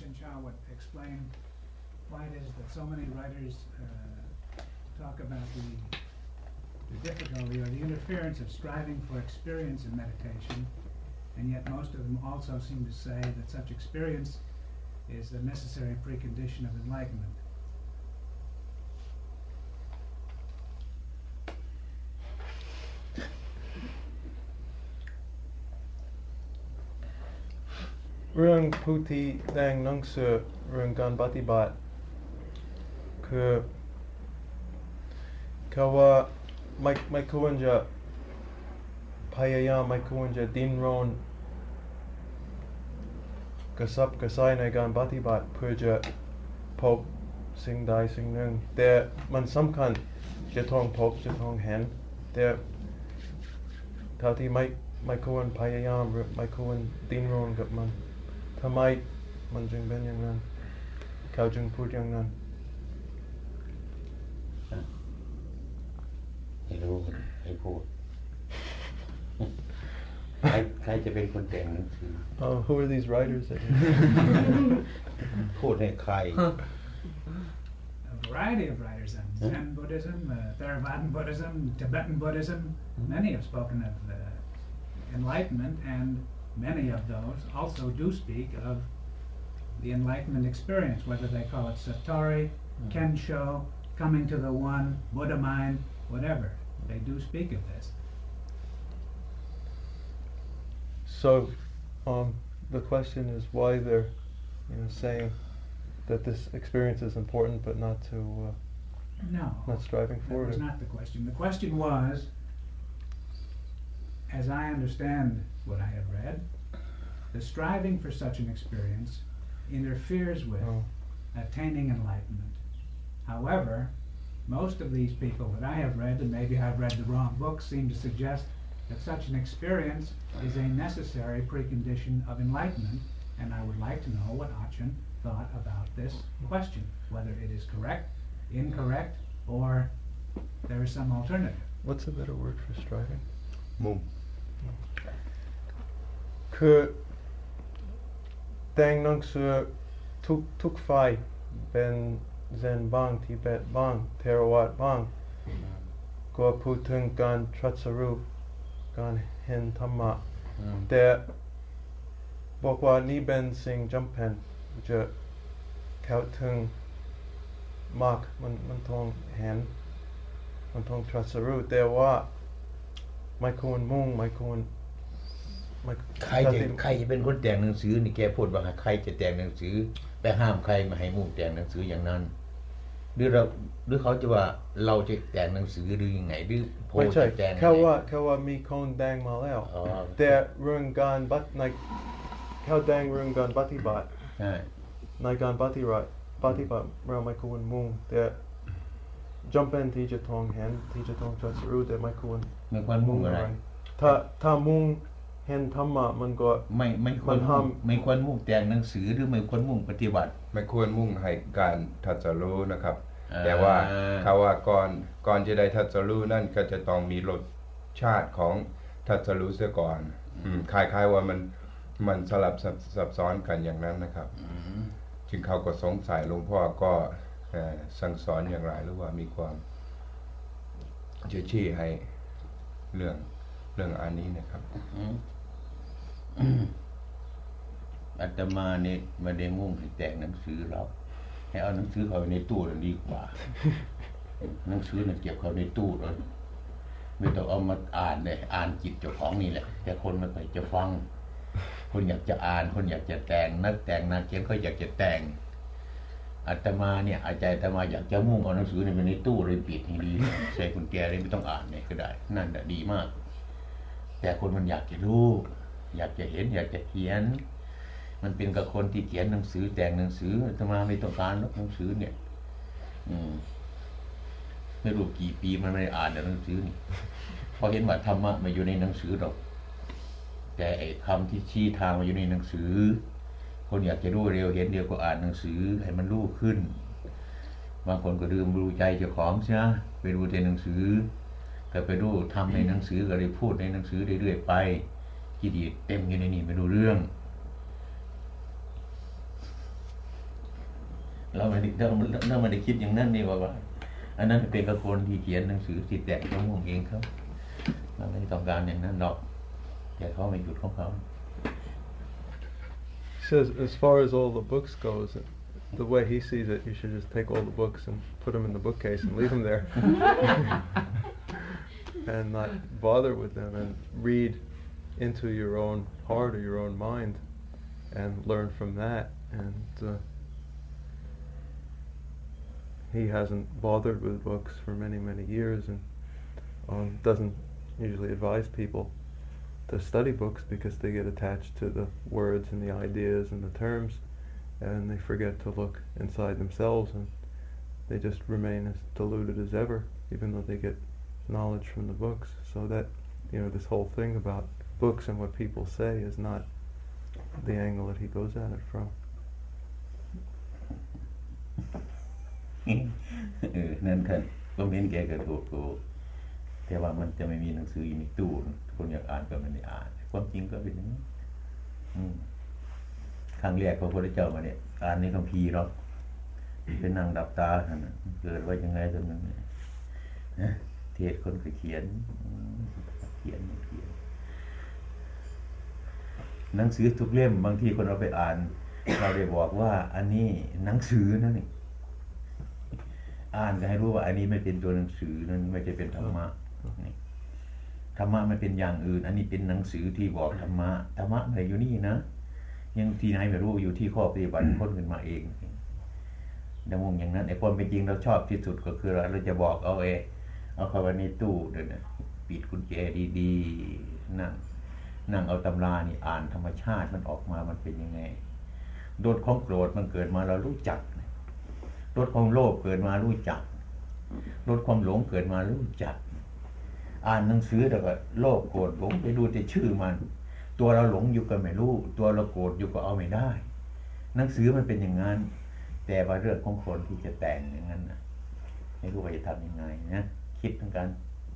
Ajahn Chah would explain why it is that so many writers talk about the difficulty or the interference of striving for experience in meditation, and yet most of them also seem to say that such experience is a necessary precondition of enlightenment. Rung Puti Dang Nung Su Rung Gan Bati Bat Ke Kawa Mai Kuanja Payayam Mai Kuanja Din Ron Kasap Kasai Nai Gan Bati Bat Puja Pop Sing Dai Sing Nung Der Man Samkan Jatong Pop Jatong Hen Der Tati Mai Kuan Payayam Mai Kuan Din Ron Gat Man ทำไมมันจึงเป็นอย่างนั้นเขาจึงพูดอย่างนั้นไม่รู้ให้พูดใครจะเป็นคนแต่งหนังสือ Who are these writers that พูดให้ใคร A variety of writers on Zen Buddhism, Theravadan Buddhism, Tibetan Buddhism. Many have spoken of enlightenment, and many of those also do speak of the enlightenment experience, whether they call it Satori, Kensho, coming to the one, Buddha mind, whatever. They do speak of this. So, the question is why they're, saying that this experience is important, but not to, not striving for it. That was not the question. The question was, as I understand what I have read, the striving for such an experience interferes with attaining enlightenment. However, most of these people that I have read, and maybe I've read the wrong book, seem to suggest that such an experience is a necessary precondition of enlightenment, and I would like to know what Ajahn thought about this question, whether it is correct, incorrect, or there is some alternative. What's a better word for striving? มุ่งคือแต่งหนังสือทุกฝ่ายเป็นเซนบ้างทิเบตบ้างเทรวาทบ้างก็พูดถึงการตรัสรู้การเห็นธรรมะแต่บอกว่านี่เป็นสิ่งจำเป็นจะเข้าถึงมากมันต้องเห็นมันต้องตรัสรู้แต่ว่าไม่ควรมุ่งไม่ควรใครจะเป็นคนแต่งหนังสือนี่แกพูดว่าใครจะแต่งหนังสือไปห้ามใครมาให้มุ่งแต่งหนังสืออย่างนั้นหรือเขาจะว่าเราจะแต่งหนังสือหรือยังไงหรือโพสต์แต่งเขาว่ามีคนแต่งมาแล้วแต่เรื่องการเขาแต่งเรื่องการปฏิบัติในการปฏิบัติเราไม่ควรมุ่งแต่จำเป็นที่จะต้องเห็นที่จะต้องตรัสรู้แต่ไม่ควรมุ่งอะไรถ้ามุ่งเห็นธรรมะมันก็ไม่ควรมุ่งแต่งหนังสือหรือไม่ควรมุ่งปฏิบัติไม่ควรมุ่งให้การตรัสรู้นะครับแต่ว่าเขาว่าก่อนจะได้ตรัสรู้นั่นก็จะต้องมีรสชาติของตรัสรู้เสียก่อนคล้ายๆว่ามันสลับซับซ้อนกันอย่างนั้นนะครับจึงเขาก็สงสัยหลวงพ่อก็สั่งสอนอย่างไรหรือว่ามีความชี้ให้เรื่องอันนี้นะครับอาตมาเนี่ยไม่ได้มุ่งให้แต่งหนังสือหรอกให้เอาหนังสือเข้าในตู้นั่นดีกว่าหนังสือเนี่ยเก็บเข้าในตู้เลยไม่ต้องเอามาอ่านเลยอ่านจิตเจ้าของนี่แหละแต่คนไม่ค่อยจะฟังคนอยากจะอ่านคนอยากจะแต่งนักแต่งนักเขียนเขาอยากจะแต่งอาตมาเนี่ยอาจารย์อาตมาอยากจะมุ่งเอาหนังสือเนี่ยไปในตู้เลยปิดให้ดีใส่กุญแจเลยไม่ต้องอ่านเนี่ยก็ได้นั่นแหละดีมากแต่คนมันอยากจะรู้อยากจะเห็นอยากจะเขียนมันเป็นกับคนที่เขียนหนังสือแต่งหนังสืออาตมาไม่ต้องการหนังสือเนี่ยไม่รู้กี่ปีมันไม่ได้อ่านหนังสือนี่พอเห็นว่าธรรมะมาอยู่ในหนังสือหรอกแต่ไอ้คำที่ชี้ทางมาอยู่ในหนังสือคนอยากจะรู้เร็วเห็นเดียวก็อ่านหนังสือให้มันรู้ขึ้นบางคนก็ลืมรู้ใจเจ้าของใช่ไหมไปรู้ในหนังสือก็ไปรู้ทำในหนังสือก็เลยพูดในหนังสือเรื่อยๆไปที่ดีเต็มอยู่ในนี่ไม่รู้เรื่องเราไม่ได้คิดอย่างนั้นนี่ว่าอันนั้นเป็นกับคนที่เขียนหนังสือสิแต่งของผมเองเขาเราไม่ต้องการอย่างนั้นหรอกแต่เขาไม่หยุดของเขา He says, as far as all the books goes, the way he sees it, you should just take all the books and put them in the bookcase and leave them there, and not bother with them, and read into your own heart or your own mind, and learn from that. And he hasn't bothered with books for many years, and doesn't usually advise people to study books because they get attached to the words and the ideas and the terms, and they forget to look inside themselves, and they just remain as deluded as ever, even though they get knowledge from the books. So that, this whole thing about books and what people say is not the angle that he goes at it from. นั่นค่ะก็เห็นแกก็ถูกแต่ว่ามันจะไม่มีหนังสืออยู่ในตู้คนอยากอ่านก็ไม่ได้อ่านความจริงก็เป็นอย่างนี้ครั้งแรกพระพุทธเจ้ามาเนี่ยอ่านในคัมภีร์หรอกเป็นนั่งดับตาเกิดว่ายังไงตรงนั้นนะเทศคนก็เขียนหนังสือทุกเล่มบางทีคนเราไปอ่านเราได้บอกว่าอันนี้หนังสือนั่นนี่อ่านก็ให้รู้ว่าอันนี้ไม่เป็นตัวหนังสือนั่นไม่ใช่เป็นธรรมะธรรมะมันเป็นอย่างอื่นอันนี้เป็นหนังสือที่บอกธรรมะไม่อยู่นี่นะยังที่ไหนไม่รู้อยู่ที่ข้อปฏิบัติพ้นขึ้นมาเองดังมองอย่างนั้นไอ้ความเป็นจริงเราชอบที่สุดก็คือเราจะบอกเอาเข้าไว้ในตู้เดี๋ยวนะปิดกุญแจดีๆนั่งเอาตำรานี่อ่านธรรมชาติมันออกมามันเป็นยังไงรสของโกรธมันเกิดมาเรารู้จักรสของโลภเกิดมารู้จักรสความหลงเกิดมารู้จักอ่านหนังสือแล้วก็โลภโกรธหลงไปดูแต่ชื่อมันตัวเราหลงอยู่ก็ไม่รู้ตัวเราโกรธอยู่ก็เอาไม่ได้หนังสือมันเป็นอย่างนั้นแต่ว่าเรื่องของคนที่จะแต่งอย่างนั้นนะไม่รู้ว่าจะทำยังไงนะคิดเหมือนกัน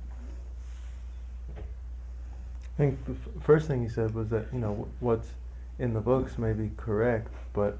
I think the first thing he said was that what's in the books may be correct, but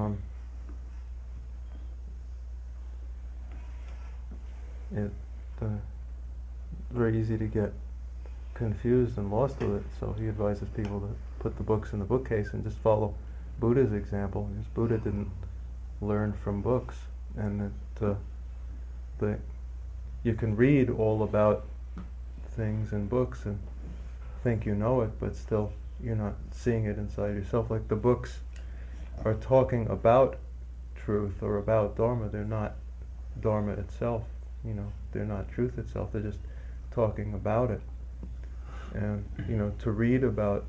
it's very easy to get confused and lost with it. So he advises people to put the books in the bookcase and just follow Buddha's example, because Buddha didn't learn from books, and that you can read all about things in books and think you know it, but still you're not seeing it inside yourself. Like the books are talking about truth or about Dharma, they're not Dharma itself, they're not truth itself, they're just talking about it. And to read about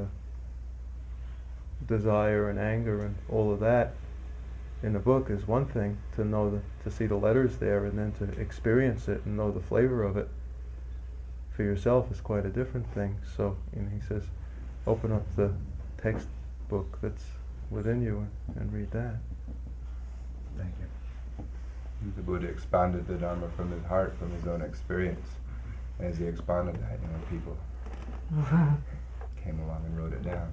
desire and anger and all of that in a book is one thing. To see the letters there and then to experience it and know the flavor of it for yourself is quite a different thing. So he says, open up the textbook that's within you and read that. Thank you. The Buddha expounded the Dharma from his heart, from his own experience. As he expounded that, people came along and wrote it down.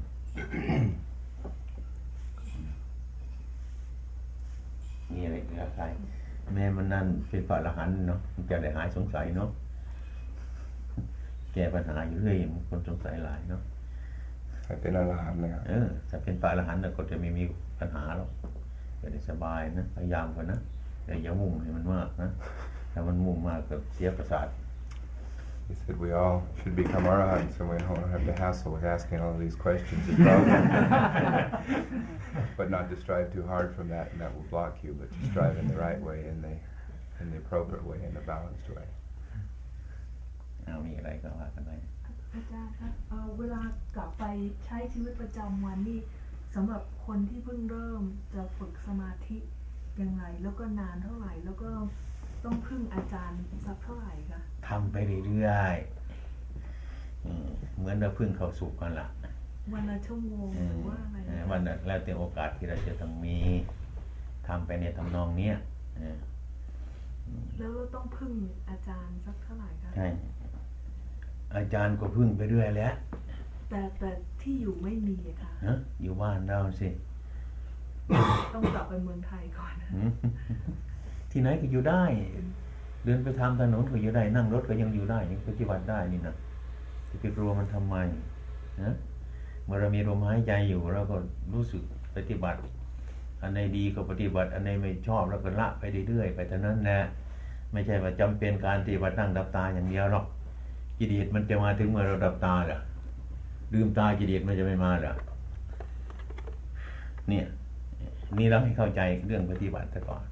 นี่อะไรใครแม่มันนั่นเป็นพระอรหันต์เนาะมันจะได้หายสงสัยเนาะแก้ปัญหาอยู่เรื่อยคนสงสัยหลายเนาะถ้าเป็นอรหันต์นะครับถ้าเป็นพระอรหันต์ก็จะไม่มีปัญหาหรอกจะได้สบายนะพยายามกันนะแต่อย่ามุ่งให้มันมากนะถ้ามันมุ่งมากก็เสียประสาท He said we all should become arahants, and we don't have to hassle with asking all these questions, but not to strive too hard from that, and that will block you. But to strive in the right way, in the appropriate way, in the balanced way. มีอะไรก็ว่ากันไปอาจารย์ครับเวลากลับไปใช้ชีวิตประจำวันนี่สำหรับคนที่เพิ่งเริ่มจะฝึกสมาธิยังไงแล้วก็นานเท่าไหร่แล้วก็ต้องพึ่งอาจารย์สักเท่าไหร่คะทำไปเรื่อยๆเหมือนเราพึ่งเข้าสู่กันละวันละชั่วโมงหรือว่าอะไรวันแล้วแต่โอกาสที่เราจะต้องมีทำไปในทำนองเนี้ยแล้วเราต้องพึ่งอาจารย์สักเท่าไหร่คะใช่อาจารย์ก็พึ่งไปเรื่อยแล้วแต่ที่อยู่ไม่มีค่ะอยู่บ้านเราสิต้องกลับไปเมืองไทยก่อนที่ไหนก็อยู่ได้เดินไปทางถนนก็อยู่ได้นั่งรถก็ยังอยู่ได้ยังปฏิบัติได้นี่นะจะไปกลัวมันทำไมนะเมื่อเรามีลมหายใจอยู่เราก็รู้สึกปฏิบัติอันไหนดีก็ปฏิบัติอันไหนไม่ชอบเราก็ละไปเรื่อยๆไปเท่านั้นนะไม่ใช่ว่าจำเป็นการปฏิบัตินั่งดับตาอย่างเดียวหรอกกิเลสมันจะมาถึงเมื่อเราดับตาเหรอลืมตากิเลสมันจะไม่มาเหรอเนี่ยนี่เราให้เข้าใจเรื่องปฏิบัติซะก่อน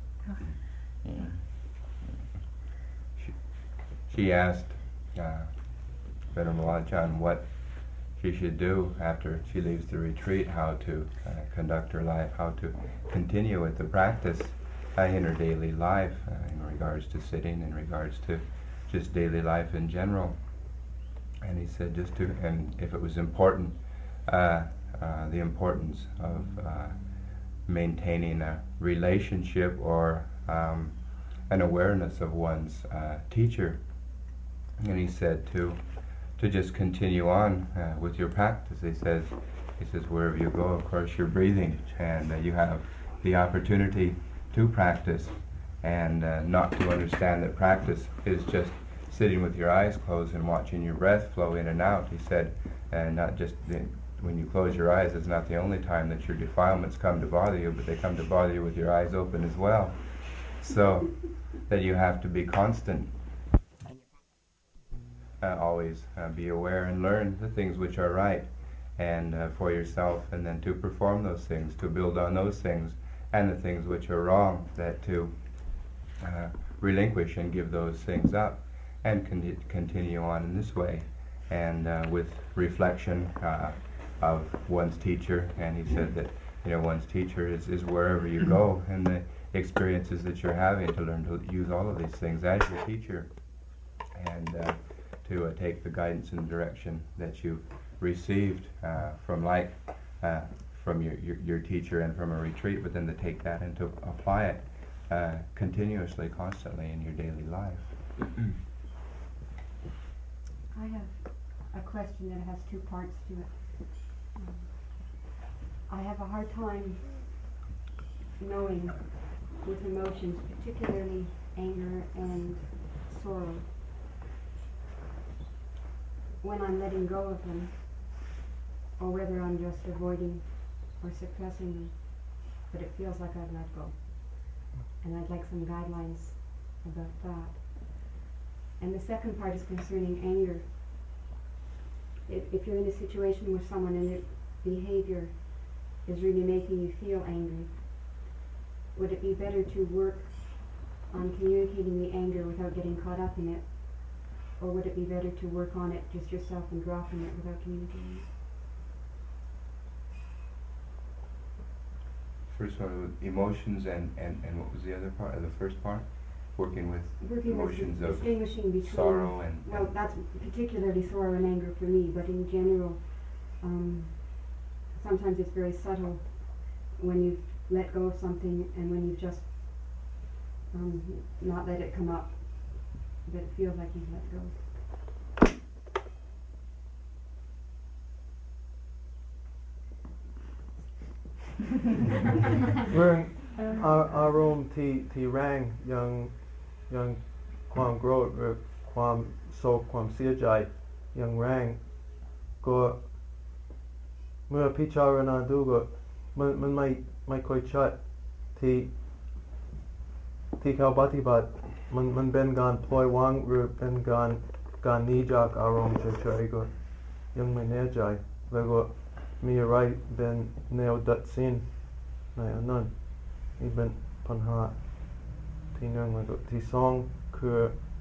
She asked Venerable Ajahn what she should do after she leaves the retreat, how to conduct her life, how to continue with the practice in her daily life in regards to sitting, in regards to just daily life in general. And he said just to, and if it was important, the importance of maintaining a relationship or an awareness of one's teacher. And he said to just continue on with your practice. He says wherever you go, of course, you're breathing, and you have the opportunity to practice, and not to understand that practice is just sitting with your eyes closed and watching your breath flow in and out. He said, and not just when you close your eyes, it's not the only time that your defilements come to bother you, but they come to bother you with your eyes open as well. So that you have to be constant. Always be aware and learn the things which are right and for yourself, and then to perform those things, to build on those things, and the things which are wrong, that to relinquish and give those things up, and continue on in this way, and with reflection of one's teacher. And he said that one's teacher is wherever you go, and the experiences that you're having, to learn to use all of these things as your teacher, and to take the guidance and direction that you've received from your teacher and from a retreat, but then to take that and to apply it continuously, constantly in your daily life. I have a question that has two parts to it. I have a hard time knowing with emotions, particularly anger and sorrow, when I'm letting go of them, or whether I'm just avoiding or suppressing them, but it feels like I've let go. And I'd like some guidelines about that. And the second part is concerning anger. If you're in a situation with someone and their behavior is really making you feel angry, would it be better to work on communicating the anger without getting caught up in it? Or would it be better to work on it just yourself and dropping it without communicating it? First one, emotions, and what was the other part of the first part? Working with emotions of distinguishing between sorrow and... Well, that's particularly sorrow and anger for me, but in general, sometimes it's very subtle when you've let go of something and when you've just not let it come up, but it feels like you've let go. เรื่องอารมณ์ที่แรงยังความโกรธหรือความโศกความเสียใจยังแรงก็เมื่อพิจารณาดูก็มันไม่ค่อยชัดที่เขาปฏิบัติมันเป็นการปล่อยวางหรือเป็นการหนีจากอารมณ์เฉยๆก็ยังไม่แน่ใจแล้วก็มีอะไรเป็นแนวตัดสินในอันนั้นนี่เป็นปัญหาที่หนึ่งแล้วก็ที่สองคือ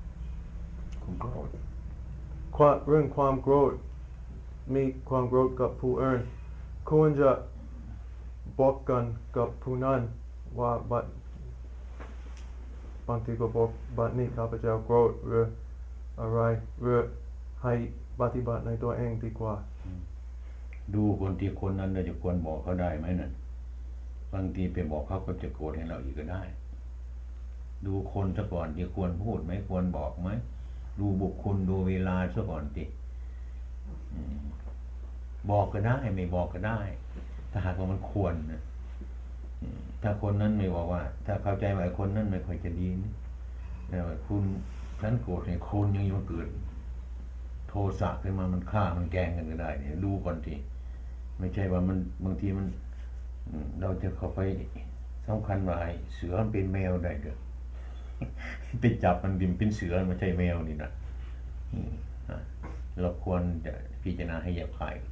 เรื่องความโกรธมีความโกรธกับผู้อื่นควรจะบอกกันกับผู้นั้นว่าบางทีก็บอกบัดนี้ข้าพเจ้าโกรธหรืออะไรหรือให้ปฏิบัติในตัวเองดีกว่าดูคนที่คนนั้นเราจะควรบอกเขาได้ไหมนั่นบางทีไปบอกเขาก็จะโกรธให้เราอีกก็ได้ดูคนซะก่อนจะควรพูดไหมควรบอกไหมดูบุคคลดูเวลาซะก่อนสิบอกก็ได้ไม่บอกก็ได้ถ้าหากว่ามันควรนะถ้าคนนั้นไม่บอกว่า ถ้าเข้าใจว่าคนนั้นไม่ค่อยจะดีนี่แต่ว่าคุณฉันโกรธเนี่ยคนยังอยู่เกิดโทสะขึ้นมามันฆ่ามันแกล้งกันก็ได้เนี่ยดูก่อนทีไม่ใช่ว่ามันบางทีมันเราจะเข้าไปสำคัญว่าเสือมันเป็นแมวได้เด้อไปจับมันดิมเป็นเสือไม่ใช่แมวนี่นะเราควรจะพิจารณาให้แยบคาย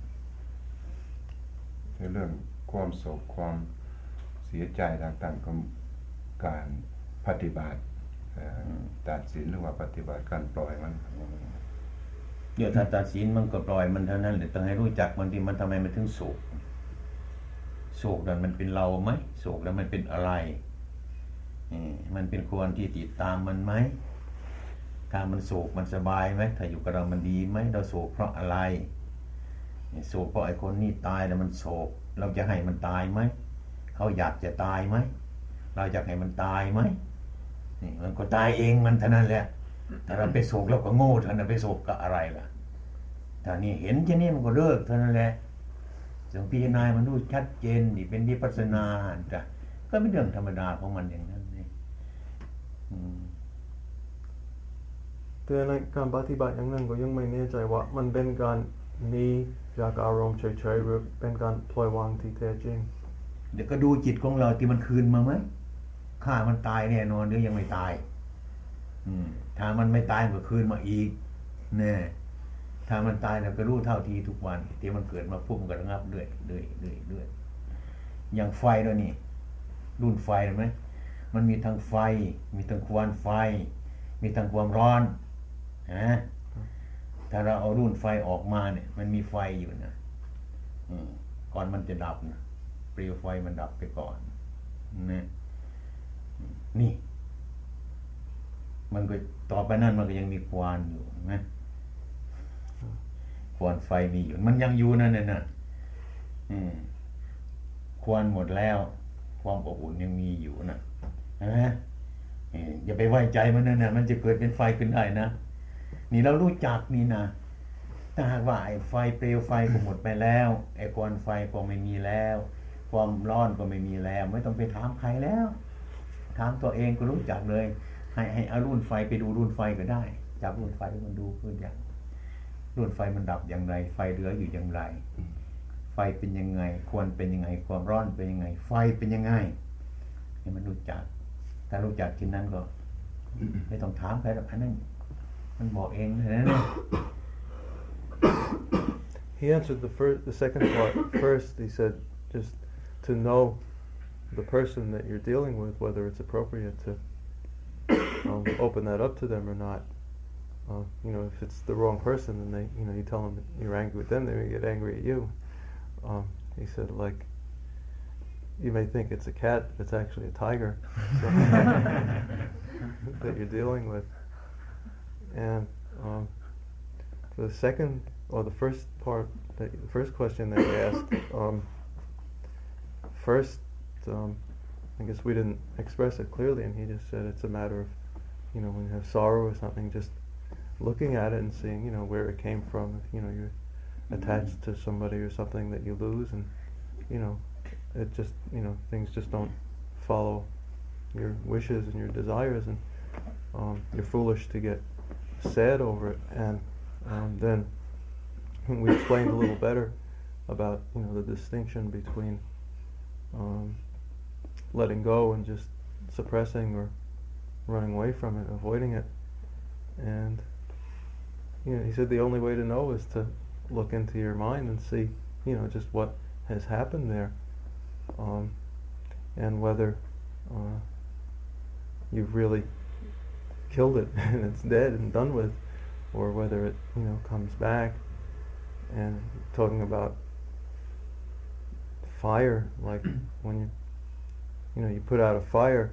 ในเรื่องความโศกความเสียใจต่างๆก็การปฏิบัติตัดสินหรือว่าปฏิบัติการปล่อยมันเดี๋ยวถ้าตัดสินมันก็ปล่อยมันเท่านั้นแหละต้องให้รู้จักมันที่มันทำไมมันถึงโศกโศกนั้นมันเป็นเราไหมโศกแล้วมันเป็นอะไรมันเป็นควรที่ติดตามมันไหมถ้ามันโศกมันสบายไหมถ้าอยู่กับเรามันดีไหมเราโศกเพราะอะไรโศกเพราะไอ้คนนี้ตายแล้วมันโศกเราจะให้มันตายไหมเขาอยากจะตายไหมเราอยากให้มันตายไหมนี่มันก็ตายเองมันเท่านั้นแหละถ้าเราไปโศกเราก็โง่เท่านั้นไปโศกกับอะไรล่ะถ้านี่เห็นแค่นี้มันก็เลิกเท่านั้นแหละจงพิจารณามันรู้ชัดเจนนี่เป็นวิปัสสนาจ้ะก็เป็นเรื่องธรรมดาของมันอย่างนั้นนี่แต่ในการปฏิบัติอย่างนั้นก็ยังไม่แน่ใจว่ามันเป็นการมีจากอารมณ์เฉยๆหรือเป็นการปล่อยวางที่แท้จริงเดี๋ยวก็ดูจิตของเราที่มันคืนมาไหมฆ่ามันตายแน่นอนหรือยังไม่ตายถ้ามันไม่ตายก็คืนมาอีกแน่ถ้ามันตายเราก็รู้เท่าทีทุกวันที่มันเกิดมาพุ่มกระงับด้วยอย่างไฟด้วยนี่รุ่นไฟเห็นไหมมันมีทั้งไฟมีทั้งควันไฟมีทั้งความร้อนถ้าเราเอารุ่นไฟออกมาเนี่ยมันมีไฟอยู่นะก่อนมันจะดับนะเปลวไฟมันดับไปก่อนนะนี่มันก็ต่อไปนั่นมันก็ยังมีควันอยู่นะควันไฟมีอยู่มันยังอยู่นั่นน่ะควันหมดแล้วความอบอุ่นยังมีอยู่นะอย่าไปไว้ใจมันนั่นนะมันจะเกิดเป็นไฟขึ้นได้นะนี่เรารู้จักนี่นะถ้าหากว่าไอ้ไฟเปลวไฟก็หมดไปแล้วไอ้ควันไฟก็ไม่มีแล้วความร้อนก็ไม่มีแล้วไม่ต้องไปถามใครแล้วถามตัวเองก็รู้จักเลยให้เอารุ่นไฟไปดูรุ่นไฟก็ได้จับรุ่นไฟมันดูคืออย่างรุ่นไฟมันดับอย่างไรไฟเหลืออยู่อย่างไรไฟเป็นยังไงควันเป็นยังไงความร้อนเป็นยังไงไฟเป็นยังไงให้มันรู้จักถ้ารู้จักทีนั้นก็ไม่ต้องถามใครหรอกอันนั้นมันบอกเองนะ He answered the second part first. He said just to know the person that you're dealing with, whether it's appropriate to open that up to them or not. If it's the wrong person, then you tell them that you're angry with them, they may get angry at you. He said, like, you may think it's a cat, but it's actually a tiger that you're dealing with. And for the second, or the first part, the first question that you asked, I guess we didn't express it clearly, and he just said it's a matter of, when you have sorrow or something, just looking at it and seeing, where it came from. If, you're attached to somebody or something that you lose, and, it just, things just don't follow your wishes and your desires, and you're foolish to get sad over it. And then we explained a little better about, the distinction between letting go and just suppressing or running away from it, avoiding it. And he said the only way to know is to look into your mind and see, just what has happened there, and whether you've really killed it and it's dead and done with, or whether it comes back. And talking about fire, like when you put out a fire,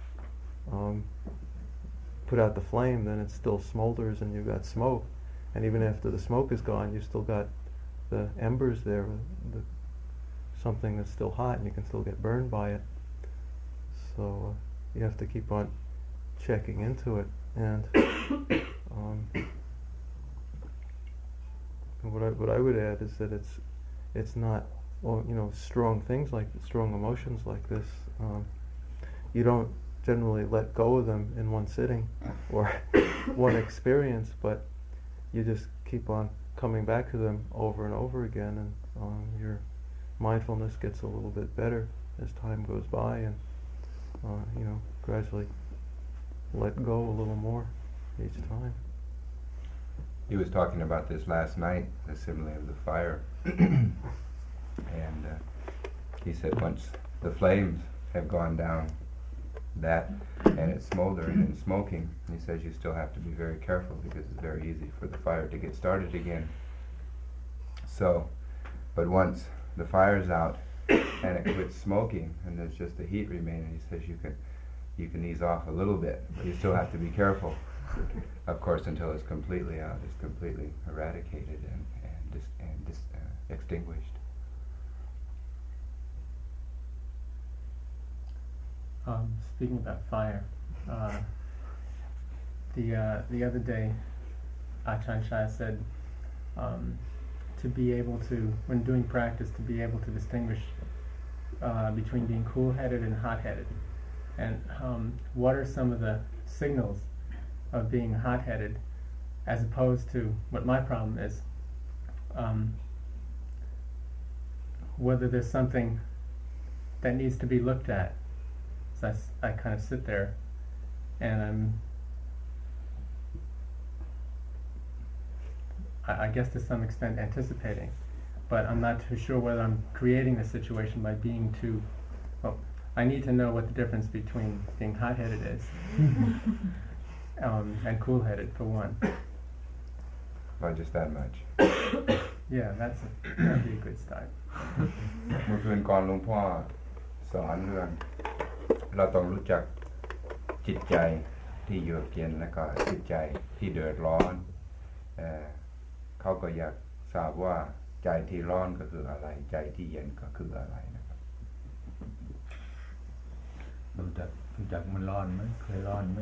put out the flame, then it still smolders and you've got smoke, and even after the smoke is gone, you've still got the embers there, something that's still hot, and you can still get burned by it. So you have to keep on checking into it. And what I would add is that it's not or strong things like strong emotions like this, you don't generally let go of them in one sitting or one experience, but you just keep on coming back to them over and over again, and your mindfulness gets a little bit better as time goes by, and gradually let go a little more each time. He was talking about this last night, the simile of the fire. And he said once the flames have gone down and it's smoldering and smoking, he says you still have to be very careful because it's very easy for the fire to get started again. So, but once the fire's out and it quits smoking and there's just the heat remaining, he says you can ease off a little bit, but you still have to be careful. Of course, until it's completely out, it's completely eradicated and extinguished. Speaking about fire, the other day, Ajahn Chah said to be able to, when doing practice, to be able to distinguish between being cool-headed and hot-headed, and what are some of the signals of being hot-headed, as opposed to what my problem is, whether there's something that needs to be looked at. So I kind of sit there and I guess to some extent anticipating, but I'm not too sure whether I'm creating the situation by being too, I need to know what the difference between being hot-headed is and cool-headed, for one. Well, just that much. Yeah, that'd be a good start. เมื่อคืนก่อนหลวงพ่อสอนเรื่องเราต้องรู้จักจิตใจที่เยือกเย็นและก็จิตใจที่เดือดร้อนเขาก็อยากทราบว่าใจที่ร้อนก็คืออะไรใจที่เย็นก็คืออะไรนะครับรู้จักมันร้อนไหมเคยร้อนไหม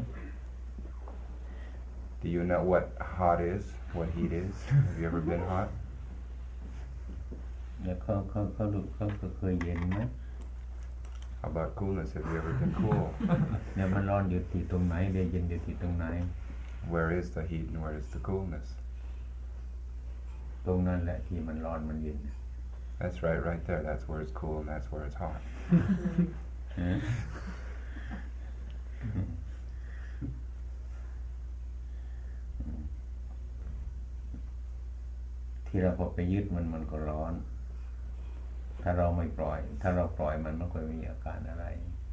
Do you know what hot is, what heat is? Have you ever been hot? แล้วเขาก็เคยเย็นไหม How about coolness? Have you ever been cool? เนี่ยมันร้อนอยู่ที่ตรงไหนเดี๋ยวเย็นอยู่ที่ตรงไหน Where is the heat and where is the coolness? ตรงนั้นแหละที่มันร้อนมันเย็น That's right there. That's where it's cool and that's where it's hot. ที่เราพอไปยึดมันก็ร้อนถ้าเราไม่ปล่อยถ้าเราปล่อยมันไม่ค่อยมีอาการอะไร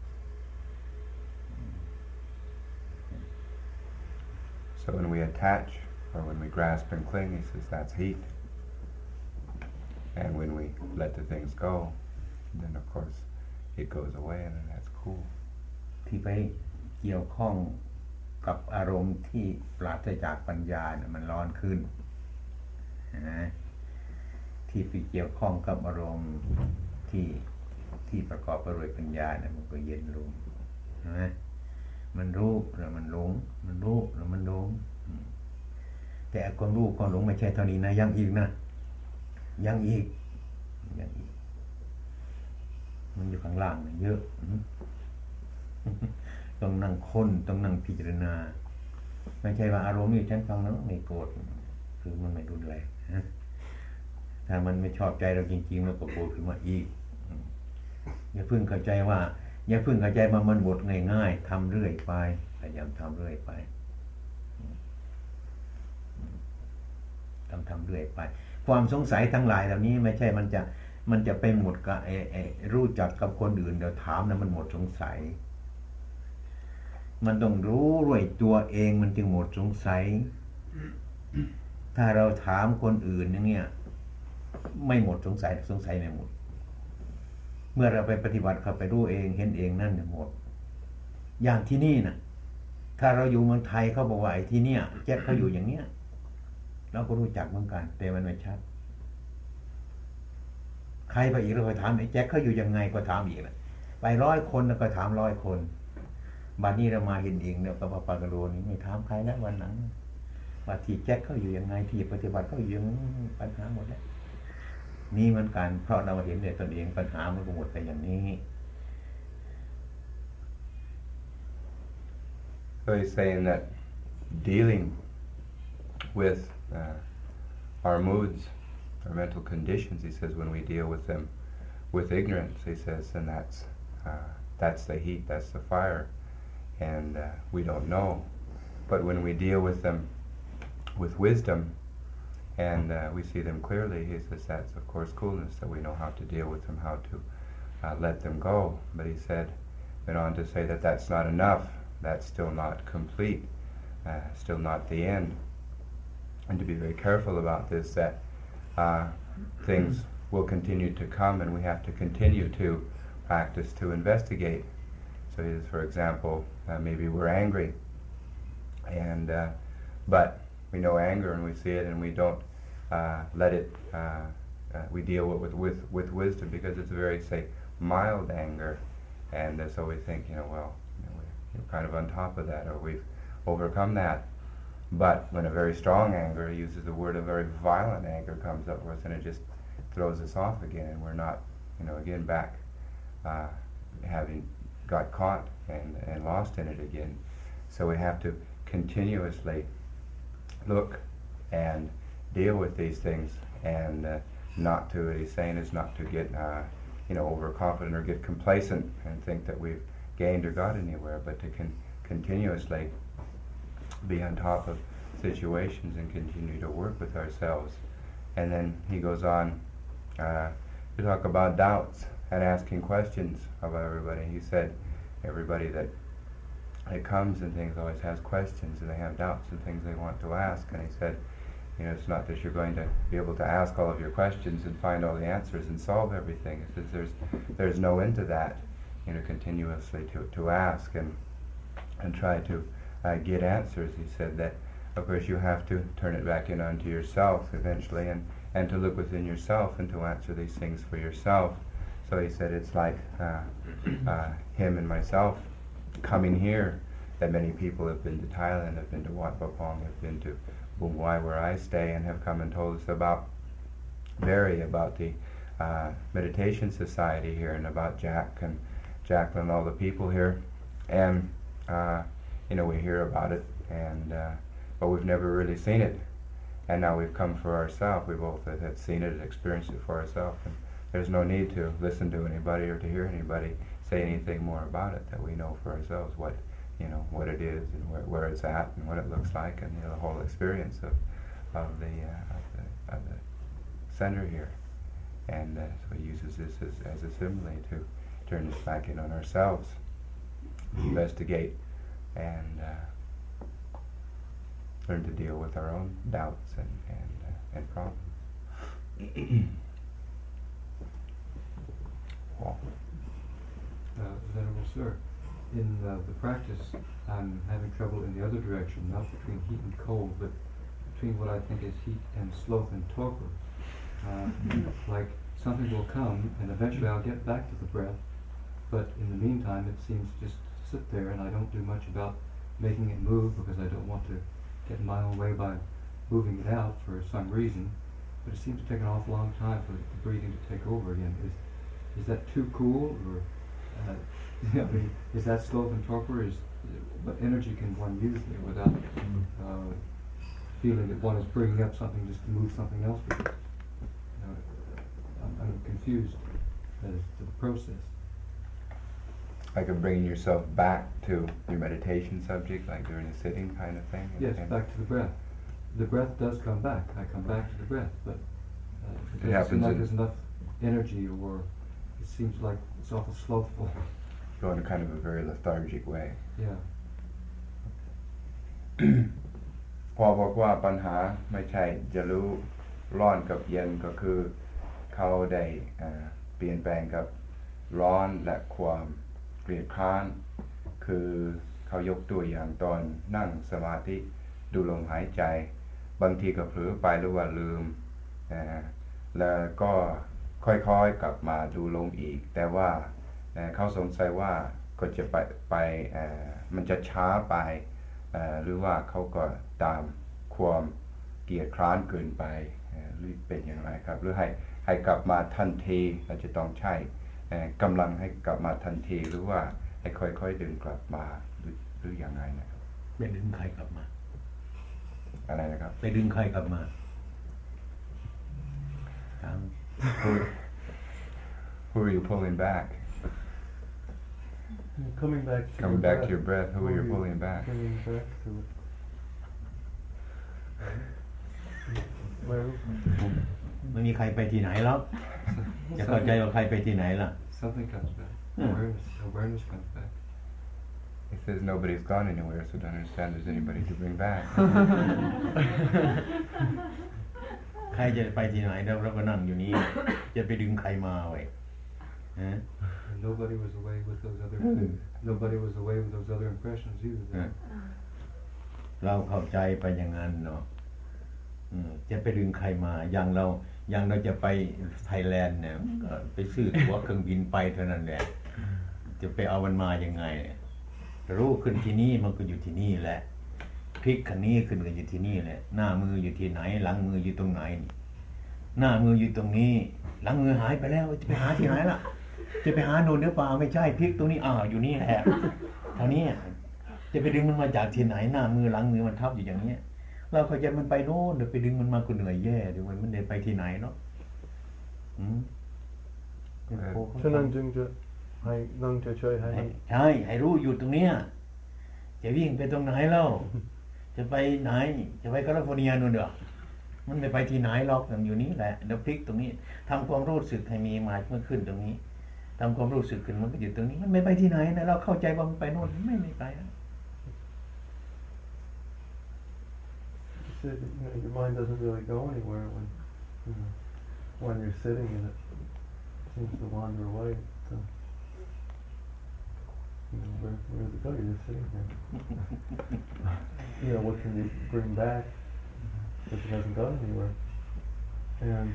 So when we attach or when we grasp and cling, he says that's heat. And when we let the things go, then of course it goes away and then that's cool. ที่ไปเกี่ยวข้องกับอารมณ์ที่ปราศจากปัญญาเนี่ยมันร้อนขึ้นนะที่ไปเกี่ยวข้องกับอารมณ์ที่ประกอบไปด้วยปัญญาเนี่ยมันก็เย็นลงนะมันรู้แล้วมันหลงมันรู้แล้วมันหลงแต่ความรู้ความหลงไม่ใช่เท่านี้นะยังอีกนะยังอีกมันอยู่ข้างล่างเยอะต้องนั่งค้นต้องนั่งพิจารณาไม่ใช่ว่าอารมณ์นี่ฉันฟังแล้วไม่โกรธคือมันไม่รุนแรงถ้ามันไม่ชอบใจเราจริงๆมันก็โกรธขึ้นมาอีกอย่าเพิ่งเข้าใจว่ามันบทง่ายๆทำเรื่อยไปพยายามทำเรื่อยไปทำเรื่อยไปความสงสัยทั้งหลายเหล่านี้ไม่ใช่มันจะไปหมดกับรู้จักกับคนอื่นเดี๋ยวถามนะมันหมดสงสัยมันต้องรู้ด้วยตัวเองมันจึงหมดสงสัยถ้าเราถามคนอื่นอย่างเงี้ยไม่หมดสงสัยไม่หมดเมื่อเราไปปฏิบัติเข้าไปรู้เองเห็นเองนั่นหมดอย่างที่นี่นะถ้าเราอยู่เมืองไทยเขาบอกว่าไอ้ที่เนี่ยแจ็คเขาอยู่อย่างเนี้ยเราก็รู้จักเหมือนกันแต่มันไม่ชัดใครไปอีกเราก็ถามไอ้แจ็คเขาอยู่ยังไงก็ถามอีกนะไป100 คนแล้วก็ถาม100 คนบัดนี้เรามาเห็นเองเนี่ยกับปากกะโลนี่ไม่ถามใครแล้ววันหลังว่าที่แจ็คเขาอยู่ยังไงที่ปฏิบัติเขาอยู่ยังปัญหาหมดแล้วมีเหมือนกันเพราะเราเห็นในตนเองปัญหามันก็หมดไปอย่างนี้ So he's saying that dealing with our moods, our mental conditions, he says, when we deal with them with ignorance, he says, and that's the heat, that's the fire, and we don't know. But when we deal with them with wisdom, and we see them clearly, he says, that's of course coolness, that we know how to deal with them, how to let them go. But he went on to say that that's not enough, that's still not complete, still not the end. And to be very careful about this, that things will continue to come, and we have to continue to practice to investigate. So for example, maybe we're angry, and but we know anger and we see it, and we don't let it. We deal with wisdom because it's a very, say, mild anger, and so we think, we're kind of on top of that, or we've overcome that. But when a very strong anger, he uses the word, a very violent anger comes up with us, and it just throws us off again, and we're not, again back, having got caught and lost in it again. So we have to continuously look and deal with these things, and not to, what he's saying is not to get, overconfident or get complacent and think that we've gained or got anywhere, but to continuously be on top of situations and continue to work with ourselves. And then he goes on to talk about doubts and asking questions of everybody. He said everybody that comes and things always has questions, and they have doubts and things they want to ask. And he said, it's not that you're going to be able to ask all of your questions and find all the answers and solve everything. He says there's no end to that. Continuously to ask and try to get answers. He said that, of course, you have to turn it back in onto yourself eventually, and to look within yourself and to answer these things for yourself. So he said it's like him and myself coming here, that many people have been to Thailand, have been to Wat Pah Pong, have been to Bung Wai, where I stay, and have come and told us about the meditation society here, and about Jack and Jacqueline, all the people here, and we hear about it, and but we've never really seen it, and now we've come for ourselves. We both have seen it and experienced it for ourselves, and there's no need to listen to anybody or to hear anybody say anything more about it. That we know for ourselves what it is, and where it's at, and what it looks like, and the whole experience of the center here, and so he uses this as a simile to turn this back in on ourselves, investigate, and learn to deal with our own doubts and problems. Wow. Venerable Sir, in the practice, I'm having trouble in the other direction, not between heat and cold, but between what I think is heat and sloth and torpor. Like something will come, and eventually I'll get back to the breath, but in the meantime it seems just to sit there, and I don't do much about making it move because I don't want to get in my own way by moving it out for some reason. But it seems to take an awful long time for the breathing to take over again. Is that too cool, or is that sloth and torpor? What energy can one use there without feeling that one is bringing up something just to move something else with it? I'm confused as to the process. Like of bringing yourself back to your meditation subject, like during a sitting kind of thing? Yes, back to the breath. The breath does come back. I come back to the breath, but it doesn't seem like there's enough energy, or it seems like it's awful slothful. Go in a kind of a very lethargic way. Yeah. พอบอกว่าปัญหาไม่ใช่จะรู้ร้อนกับเย็นก็คือเขาได้เปลี่ยนแปลงกับร้อนและความเกลียดคร้านคือเขายกตัวอย่างตอนนั่งสมาธิดูลมหายใจบางทีก็เผลอไปหรือว่าลืมแล้วก็ค่อยๆกลับมาดูลมอีกแต่ว่าเขาสงสัยว่าก็จะไปมันจะช้าไปหรือว่าเขาก็ตามความเกลียดคร้านเกินไปหรือเป็นอย่างไรครับหรือให้ให้กลับมาทันทีเราจะต้องใช้กำลังให้กลับมาทันทีหรือว่าให้ค่อยๆดึงกลับมาหรืออย่างไรนะครับไปดึงใครกลับมาอะไรนะครับไปดึงใครกลับมา Who are you pulling back? Coming back to your breath. Who are you pulling back? Coming back to it. ไม่มีใครไปที่ไหนแล้วจะเข้าใจว่าใครไปที่ไหนล่ะ Something comes back. Awareness comes back. It says nobody's gone anywhere, so don't understand there's anybody to bring back. ใครจะไปที่ไหนแล้วเราก็นั่งอยู่นี่จะไปดึงใครมาไว้ Nobody was away with those other. Nobody was away with those other impressions either. เราเข้าใจไปอย่างนั้นเนาะจะไปดึงใครมาอย่างเราจะไปไทยแลนด์เนี่ยก็ไปซื้อตั๋วเครื่องบินไปเท่านั้นแหละจะไปเอามันมายังไงรู้ขึ้นที่นี่มันก็อยู่ที่นี่แหละพลิกคันนี้ขึ้นก็อยู่ที่นี่แหละหน้ามืออยู่ที่ไหนหลังมืออยู่ตรงไหนหน้ามืออยู่ตรงนี้หลังมือหายไปแล้วจะไปหาที่ไหนล่ะจะไปหาโน่นหรือเปล่าไม่ใช่พลิกตรงนี้อยู่นี่แหละเท่านี้จะไปดึงมันมาจากที่ไหนหน้ามือหลังมือมันทับอยู่อย่างนี้เราเข้าใจมันไปโน่นเดี๋ยวไปดึงมันมาก็เหนื่อยแย่เดี๋ยวมันเดินไปที่ไหนเนาะฉะนั้นจึงจะให้นั่งเฉยๆใช่ให้รู้อยู่ตรงเนี้ยจะวิ่งไปตรงไหนเล่าจะไปไหนจะไปแคลิฟอร์เนียนู่นเด้อมันไม่ไปที่ไหนหรอกอยู่นี้แหละเดี๋ยวพลิกตรงนี้ทำความรู้สึกให้มีมาเมื่อขึ้นตรงนี้ทำความรู้สึกขึ้นมันก็อยู่ตรงนี้มันไม่ไปที่ไหนนะเราเข้าใจว่ามันไปโน่นไม่ไปนะ Your mind doesn't really go anywhere when you're sitting in it. It seems to wander away. So, where does it go? You're just sitting there. What can you bring back if it hasn't gone anywhere? And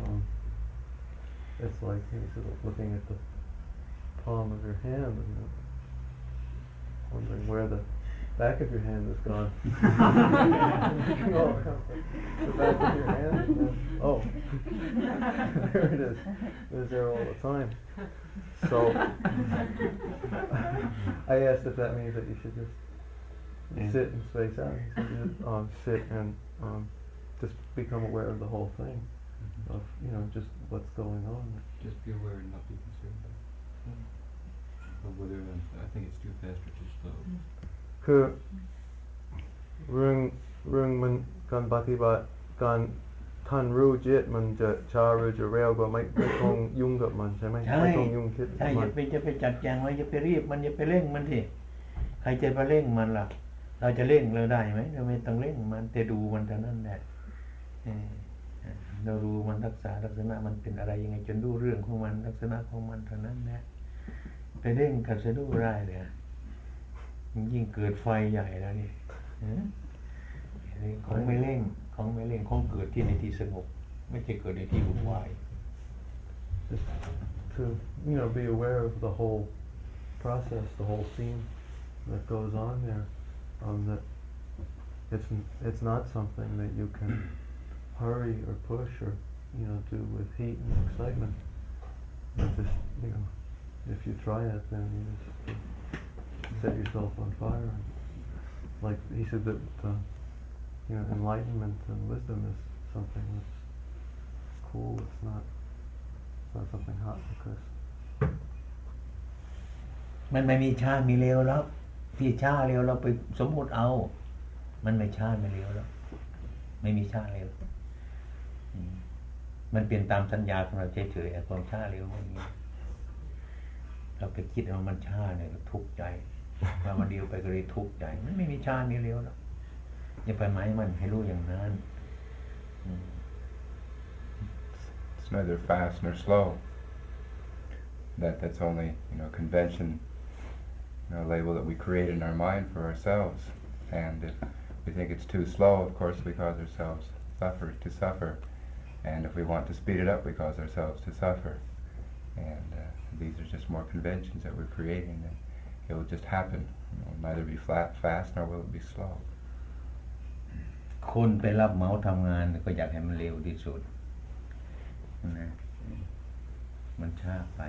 it's like sort of looking at the palm of your hand and wondering where the back of your hand is gone. The back of your hand, there it is. It's there all the time. So I asked if that means that you should just sit and space out. He said, sit and just become aware of the whole thing, of just what's going on. Just be aware and not be concerned. Or whether I think it's too fast or too slow. คือเรื่องมันการปฏิบัติการท่านรู้จิตมันจะช้าหรือจะเร็วก็ไม่ต้องยุ่งกับมันใช่ไหมไม่ต้องยุ่งคิดใช่จะไปจัดแจงมันจะไปรีบมันจะไปเร่งมันที่ใครจะไปเร่งมันล่ะเราจะเร่งเราได้ไหมเราไม่ต้องเร่งมันแต่ดูมันเท่านั้นแหละเราดูมันรักษาลักษณะมันเป็นอะไรยังไงจนรู้เรื่องของมันลักษณะของมันเท่านั้นแหละไปเร่งกับจะดูได้เลยยิ่งเกิดไฟใหญ่แล้วนี่ของไม่เร่งของเกิดที่ในที่สงบไม่ใช่เกิดในที่วุ่นวาย To be aware of the whole process, the whole scene that goes on there, that it's not something that you can hurry or push or do with heat and excitement. Just if you try it, then you just set yourself on fire. Like he said that enlightenment and wisdom is something that's cool. It's not something hot because มันไม่มีช้ามีเร็วแล้วที่ช้าเร็วเราไปสมมุติเอามันไม่ช้าไม่เร็วแล้วไม่มีช้าเร็วมันเปลี่ยนตามสัญญาของเราเฉยๆความช้าเร็วไม่มีเราไปคิดว่ามันช้าเนี่ยทุกข์ใจว่ามันเดียวไปก็เลยทุกข์ใจมันไม่มีช้ามีเร็วแล้วอย่าไปหมายมันให้รู้อย่างนั้น It's neither fast nor slow. That's only convention, a label that we create in our mind for ourselves. And if we think it's too slow, of course we cause ourselves to suffer. And if we want to speed it up, we cause ourselves to suffer. And these are just more conventions that we're creating. And it will just happen. It will neither be fast nor will it be slow. คนไปรับเหมาทำงานก็อยากให้มันเร็วที่สุดนะมันช้าไป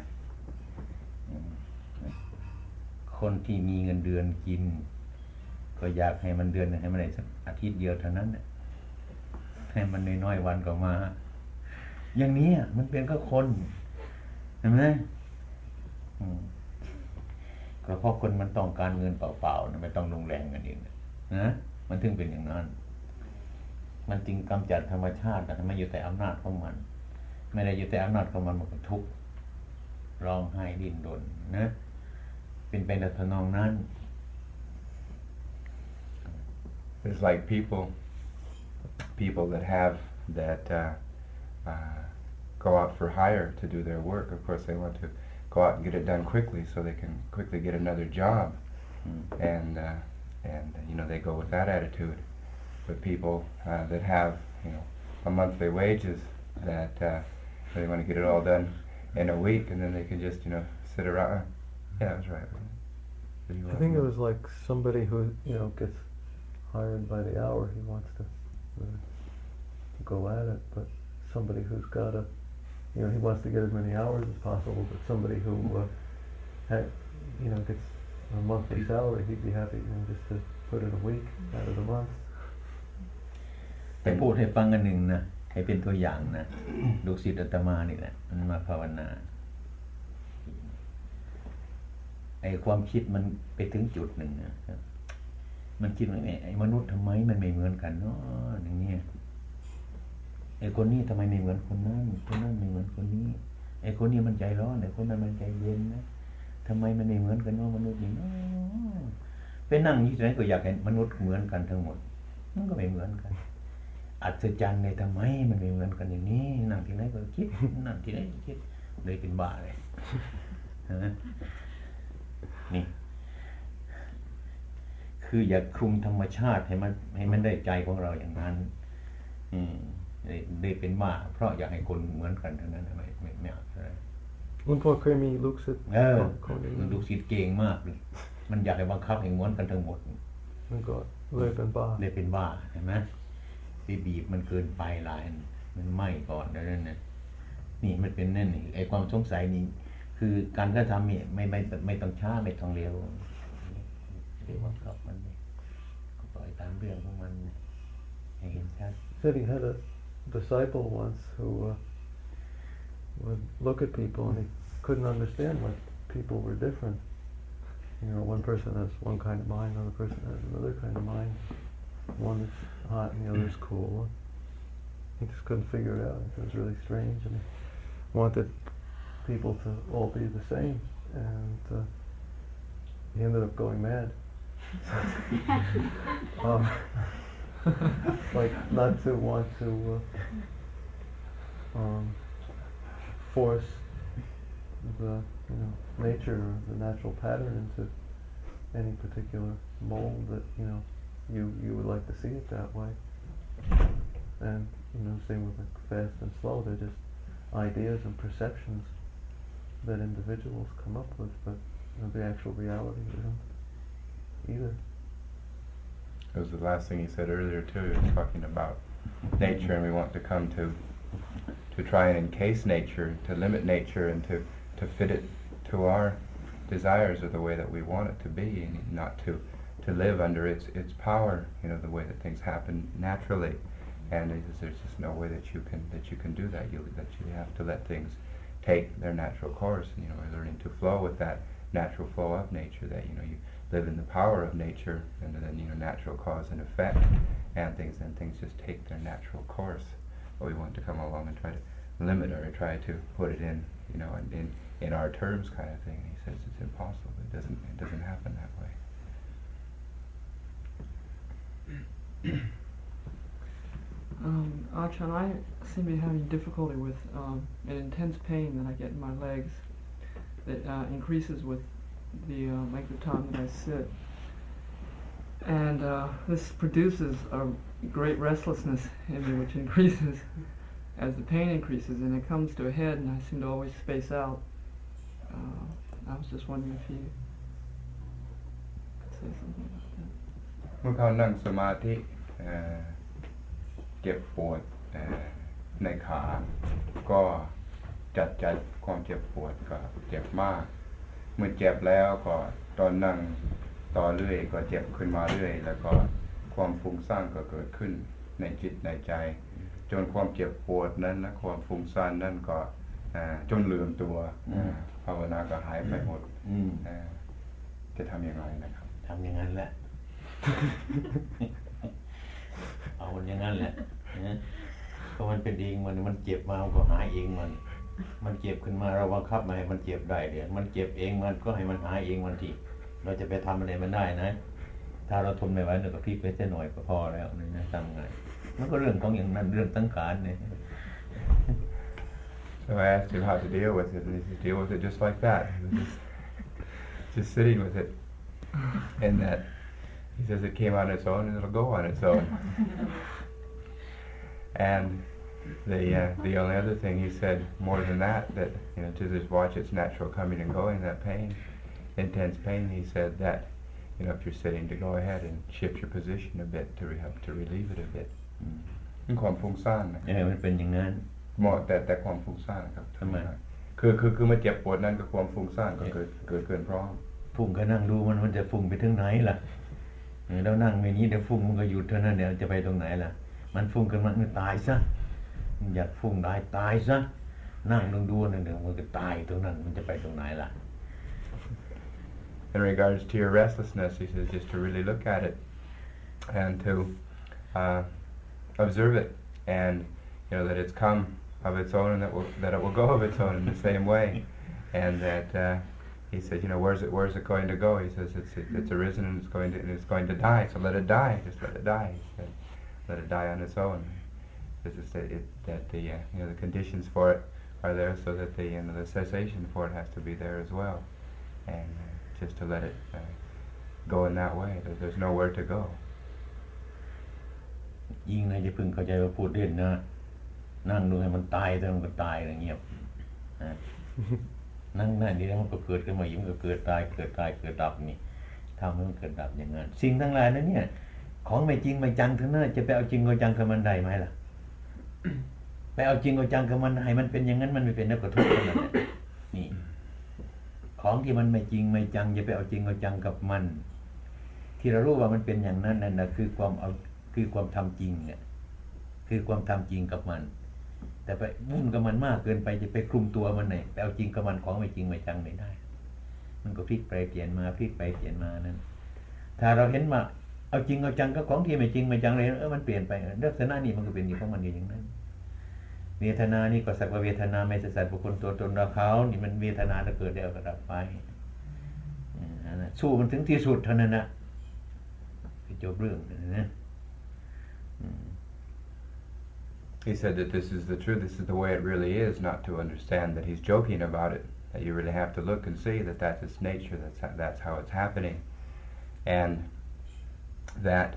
คนที่มีเงินเดือนกินก็อยากให้มันเดือนให้มันได้สักอาทิตย์เดียวเท่านั้นเนี่ยให้มันน้อยๆวันก็มาอย่างนี้มันเป็นก็คนเห็นไหมก็เพราะคนมันต้องการเงินเปล่าๆนะไม่ต้องลงแรงกันเองนะมันถึงเป็นอย่างนั้นมันจึงกำจัดธรรมชาติแต่ไม่อยู่แต่อำนาจของมันไม่ได้อยู่แต่อำนาจของมันก็ทุกข์ร้องไห้ดิ้นรนนะเป็นไปในทำนองนั้น It's like people that have that go out for hire to do their work. Of course, they want to go out and get it done quickly, so they can quickly get another job, and they go with that attitude. But people that have a monthly wages that they want to get it all done in a week, and then they can just sit around. Yeah, that's right. I think it was like somebody who gets hired by the hour. He wants to go at it, but somebody who's got he wants to get as many hours as possible. But somebody who gets a monthly salary, he'd be happy just to put in a week out of the month. แต่พูดให้ฟังกันหนึ่งนะให้เป็นตัวอย่างนะลูกศิษย์อาตมานี่แหละมันมาภาวนาไอ้ความคิดมันไปถึงจุดหนึ่งนะครับมันคิดว่าไอ้มนุษย์ทำไมมันไม่เหมือนกันเนาะอย่างเงี้ยไอ้คนนี้ทำไมไม่เหมือนคนนั้นคนนั้นไม่เหมือนคนนี้ไอ้คนนี้มันใจร้อนไอ้คนนั้นมันใจเย็นนะทำไมมันไม่เหมือนกันเนาะมนุษย์นี่เนาะไปนั่งอยู่ที่ไหนก็อยากเห็นมนุษย์เหมือนกันทั้งหมดมันก็ไม่เหมือนกันอัศจรรย์ในทำไมมันไม่เหมือนกันอย่างนี้นั่งที่ไหนก็คิดนั่งที่ไหนก็คิดเลยเป็นบ้าเลยนี่คืออย่าคลุมธรรมชาติให้มันได้ใจของเราอย่างนั้นได้เป็นบ้าเพราะอยากให้คนเหมือนกันเท่านั้นไม่เอาอะไรคุณพ่อเคยมีลูกศิษย์ลูกศิษย์เก่งมากเลยมันอยากให้บังคับให้เหมือนกันทั้งหมดมันก็เลยเป็นบ้าเห็นไหมไปบีบมันเกินไปหลายมันไหม้ก่อนแล้วนั่นน่ะนี่มันเป็นนั่นไอ้ความสงสัยนี่คือการกระทำเนี่ยไม่ต้องช้าไม่ต้องเร็วเรียกว่ากับมันก็ปล่อยตามเรื่องของมันให้เห็นชัด Said he had a disciple once who would look at people and he couldn't understand why people were different. One person has one kind of mind, another person has another kind of mind. One is hot and the other is cool. He just couldn't figure it out. It was really strange, and he wanted people to all be the same, and he ended up going mad. Like not to want to force the nature or the natural pattern into any particular mold that you would like to see it that way. And same with like fast and slow, they're just ideas and perceptions that individuals come up with, but the actual reality isn't either. It was the last thing he said earlier too. He was talking about nature, and we want to come to try and encase nature, to limit nature, and to fit it to our desires or the way that we want it to be, and not to live under its power. The way that things happen naturally, and there's just no way that you can do that. You have to let things take their natural course. We're learning to flow with that natural flow of nature. That you live in the power of nature, and then natural cause and effect, and things just take their natural course. But we want to come along and try to limit or try to put it in in our terms, kind of thing. He says it's impossible. It doesn't happen that way. Ajahn, I seem to be having difficulty with an intense pain that I get in my legs that increases with the length of time that I sit. And this produces a great restlessness in me, which increases as the pain increases, and it comes to a head, and I seem to always space out. I was just wondering if you could say something about that. เมื่อเขานั่งสมาธิเจ็บปวดในขาก็จัดความเจ็บปวดก็เจ็บมากเมื่อเจ็บแล้วก็ตอนนั่งต่อเรื่อยก็เจ็บขึ้นมาเรื่อยแล้วก็ความฟุ้งซ่านก็เกิดขึ้นในจิตในใจจนความเจ็บปวดนั้นและความฟุ้งซ่านนั้นก็จนลืมตัวภาวนาก็หายไปหมดจะทำอย่างไรนะครับทำอย่างนั้นแหละ เอาอย่างนั้นแหละก็มันเป็นเองมันเจ็บมามันก็หายเองมันเจ็บขึ้นมาเราบังคับมาให้มันเจ็บได้เดี๋ยวมันเจ็บเองมันก็ให้มันหายเองมันทีเราจะไปทำอะไรมันได้นะถ้าเราทนไม่ไหวเราก็พลิกไปแค่หน่อยก็พอแล้วนี่นะทำไงมันก็เรื่องของอย่างนั้นเรื่องสังขารเนี่ย So I asked him how to deal with it, and he said, deal with it just like that. He was just sitting with it. And that, he says it came on its own and it'll go on its own. And the only other thing he said more than that to just watch its natural coming and going, that pain, intense pain, he said that, if you're sitting, to go ahead and shift your position a bit to relieve it a bit. ความฟุ้งซ่านมันเป็นอย่างนั้นหมดแต่ความฟุ้งซ่านครับทำไมคือมาเจ็บปวดนั่นก็ความฟุ้งซ่านก็เกินพร้อมฟุ้งก็นั่งดูมันจะฟุ้งไปถึงไหนล่ะเรานั่งไม่นี้เดี๋ยวฟุ้งมันก็หยุดเท่านั้นเดี๋ยวจะไปตรงไหนล่ะมันฟุ้งกันมันตายซะอยากฟุ้งได้ตายซะนั่งดูนั่นเดี๋ยวมันก็ตายตรงนั้นมันจะไปตรงไหนล่ะ In regards to your restlessness, he says just to really look at it and to observe it, and that it's come of its own, and that it will go of its own in the same way, and that he said, where's it going to go? He says it's arisen and it's going to die. So let it die. Just let it die. He said, let it die on its own. That the conditions for it are there, so that the cessation for it has to be there as well, and just to let it go in that way. There's nowhere to go. ยิ่งนายจะพึงเข้าใจว่าพูดเล่นนะนั่งดูให้มันตายแต่มันก็ตายอะไรเงียบนั่งนี่แล้วมันก็เกิดขึ้นมายิ่งก็เกิดตายเกิดดับนี่ทำให้มันเกิดดับอย่างนั้นสิ่งทั้งหลายนั้นเนี่ยของไม่จริงไม่จังทั้งนั้นจะไปเอาจริงเอาจังกับมันได้ไหมล่ะไปเอาจริงเอาจังกับมันให้มันเป็นอย่างนั้นมันไม่เป็นแล้วก็ทุกข์กันนี่ของที่มันไม่จริงไม่จังจะไปเอาจริงเอาจังกับมันที่เรารู้ว่ามันเป็นอย่างนั้นนั่นนะคือความทำจริงเนี่ยคือความทำจริงกับมันแต่ไปวุ่นกับมันมากเกินไปจะไปคลุมตัวมันไหนไปเอาจริงกับมันของไม่จริงไม่จังไม่ได้มันก็พลิกไปเปลี่ยนมาพลิกไปเปลี่ยนมานั้นถ้าเราเห็นว่าเอาจริงเอาจังกับของที่ไม่จริงไม่จังเลยมันเปลี่ยนไปลักษณะนี้มันก็เป็นอย่างของมันอย่างนั้นเวทนานี่ก็สักว่าเวทนาไม่ใช่สัตว์บุคคลตัวตนเราเขานี่มันเวทนาถ้าเกิดแล้วก็ดับไปสู้มันถึงที่สุดเท่านั้นนะจบเรื่องนะ He said that this is the truth, this is the way it really is, not to understand that he's joking about it, that you really have to look and see that that's its nature, that's how it's happening, and that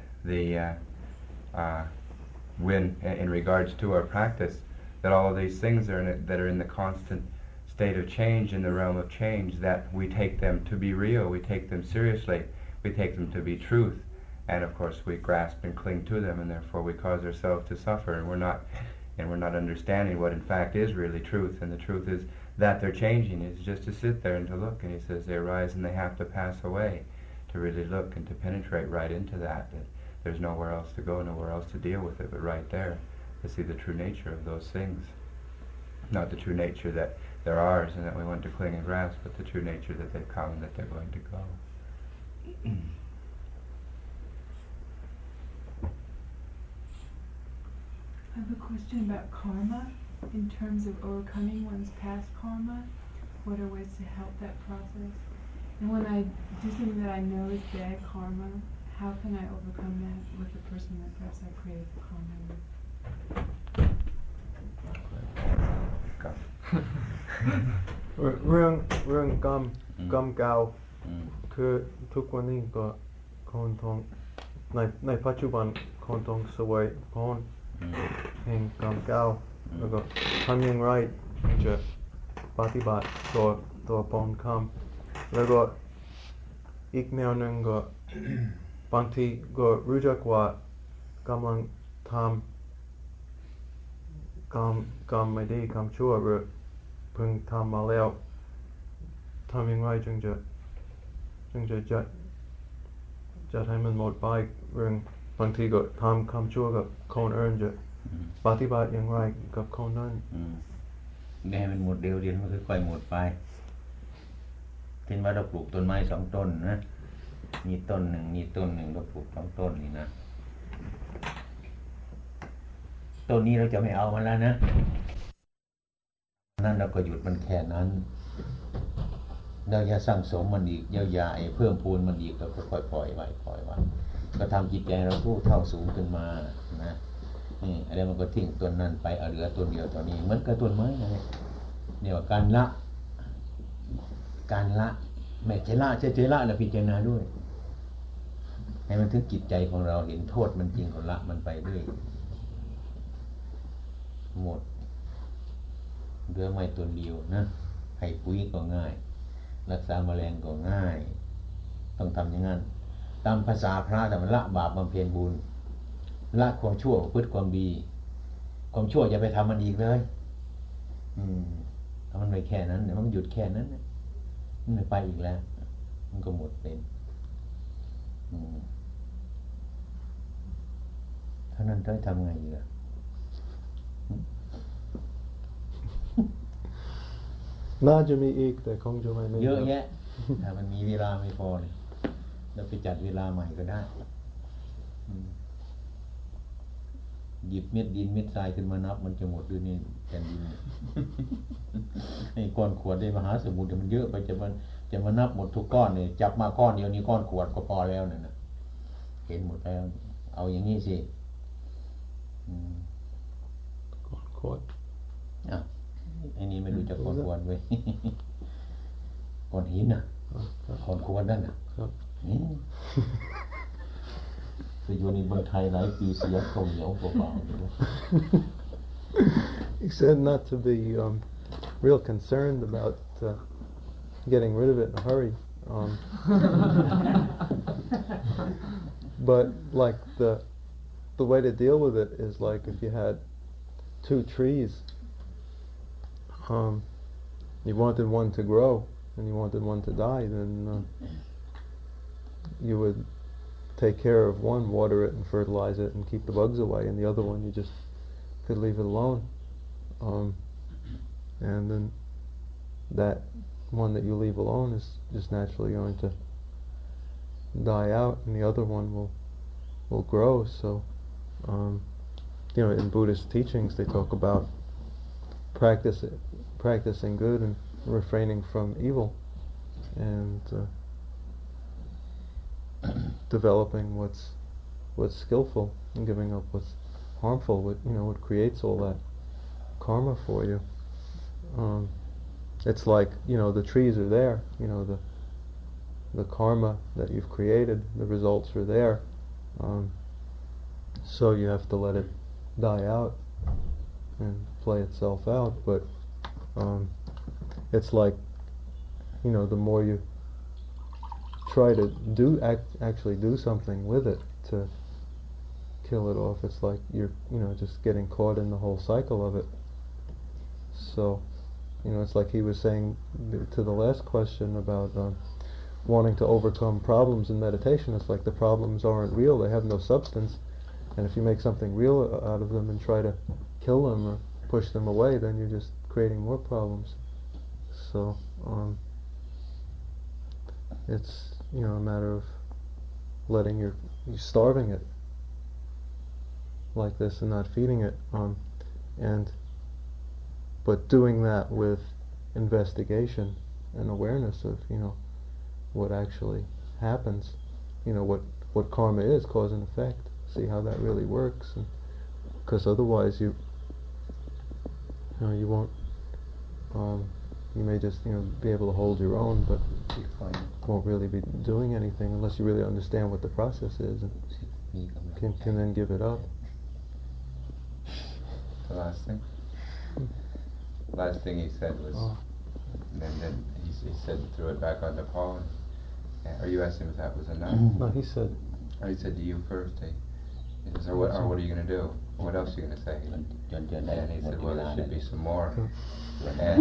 when in regards to our practice, that all of these things that are in the constant state of change, in the realm of change, that we take them to be real, we take them seriously, we take them to be truth. And of course we grasp and cling to them, and therefore we cause ourselves to suffer, and we're not understanding what in fact is really truth. And the truth is that they're changing. It's just to sit there and to look. And he says they arise and they have to pass away. To really look and to penetrate right into that there's nowhere else to go, nowhere else to deal with it, but right there to see the true nature of those things. Not the true nature that they're ours and that we want to cling and grasp, but the true nature that they've come and that they're going to go. I have a question about karma in terms of overcoming one's past karma. What are ways to help that process? And when I do something that I know is bad karma, how can I overcome that with the person that perhaps I created the karma with? เรื่องกรรมเก่าคือทุกวันนี้ก็คนต้องในปัจจุบันคนต้องสวยพรแห่งกรรมเก่าแล้วก็ทำอย่างไรจะปฏิบัติตัวปนคำแล้วก็อีกแนวหนึ่งก็บางทีก็รู้จักว่ากำลังทำกรรมไม่ดีกรรมชั่วหรือเพิ่งทำมาแล้วทำอย่างไรจึงจะจัดให้มันหมดไปเรื่องบางทีก็ทำกรรมชั่วกับคนอื่นจะปฏิบัติอย่างไรกับคนนั้นไม่ให้มันหมดเดียวมันค่อยๆหมดไปเช่นว่าเราปลูกต้นไม้2 ต้นนะมีต้นหนึ่งเราปลูก2 ต้นนี่นะต้นนี้เราจะไม่เอามันแล้วนะนั่นเราก็หยุดมันแค่นั้นเราจะสร้างสมมันอีกยาวๆเพิ่มพูนมันอีกเราก็ค่อยปล่อยไว้ก็ทำจิตใจเราผู้เท่าสูงขึ้นมานะอะไรมันก็ทิ้งต้นนั้นไปเอาเหลือต้นเดียวตอนนี้เหมือนกับต้นไม้ไงเนี่ยว่าการละไม่ใช่ละแล้วพิจารณาด้วยให้มันถึงจิตใจของเราเห็นโทษมันจริงของละมันไปด้วยหมดเหลือไม้ต้นเดียวนะให้ปุ๋ยก็ง่ายรักษาแมลงก็ง่ายต้องทำอย่างนั้นตามภาษาพระแต่มันละบาปบำเพ็ญบุญละความชั่วพฤติความดีความชั่วอย่าไปทำมันอีกเลยถ้ามันไปแค่นั้นเดี๋ยวมันหยุดแค่นั้นมันไม่ไปอีกแล้วมันก็หมดเป็นเท่านั้นต้องทำไงอีกล่ะน่าจะมีอีกแต่คงจะไม่เยอะแยะถ้ามันมีเวลาไม่พอเนี่ยเราไปจัดเวลาใหม่ก็ได้หยิบเม็ดดินเม็ดทรายขึ้นมานับมันจะหมดด้วยนี่แผ่นดินไอ้ก้อนขวดในมหาสมุทรมันเยอะไปจะมานับหมดทุกก้อนเนี่ยจับมาก้อนเดียวนี้ก้อนขวดก็พอแล้วเนี่ยนะเห็นหมดแล้วเอาอย่างนี้สิก้อนขวดไอ้นี่ไม่รู้จะก้อนขวดเว้ยก้อนหินน่ะก้อนขวดนั่นน่ะไปอยู่ในเมืองไทยหลายปีเสียตรงเหนียวเปล่า He said not to be real concerned about getting rid of it in a hurry. But like the way to deal with it is like if you had 2 trees, you wanted one to grow and you wanted one to die, then you would take care of one, water it and fertilize it and keep the bugs away, and the other one you just could leave it alone. And then that one that you leave alone is just naturally going to die out, and the other one will grow. So, in Buddhist teachings they talk about practicing good and refraining from evil, and developing what's skillful and giving up what's harmful. What creates all that karma for you. It's like the trees are there. The karma that you've created, the results are there. So you have to let it die out and play itself out. But it's like the more you try to actually do something with it to kill it off, it's like you're just getting caught in the whole cycle of it. So it's like he was saying to the last question about wanting to overcome problems in meditation. It's like the problems aren't real, they have no substance, and if you make something real out of them and try to kill them or push them away, then you're just creating more problems. So it's a matter of letting you starving it like this and not feeding it, but doing that with investigation and awareness of what actually happens, what karma is, cause and effect. See how that really works, because otherwise you won't. You may just be able to hold your own, but won't really be doing anything unless you really understand what the process is and can then give it up. The last thing he said was, then he said threw it back on Paul. Or you asked him if that was enough? No, he said. Or he said to you first. He said, what are you going to do? what else are you going to say? จนได้ And he หมด said, เว well, ลา there เล should ย be some more. And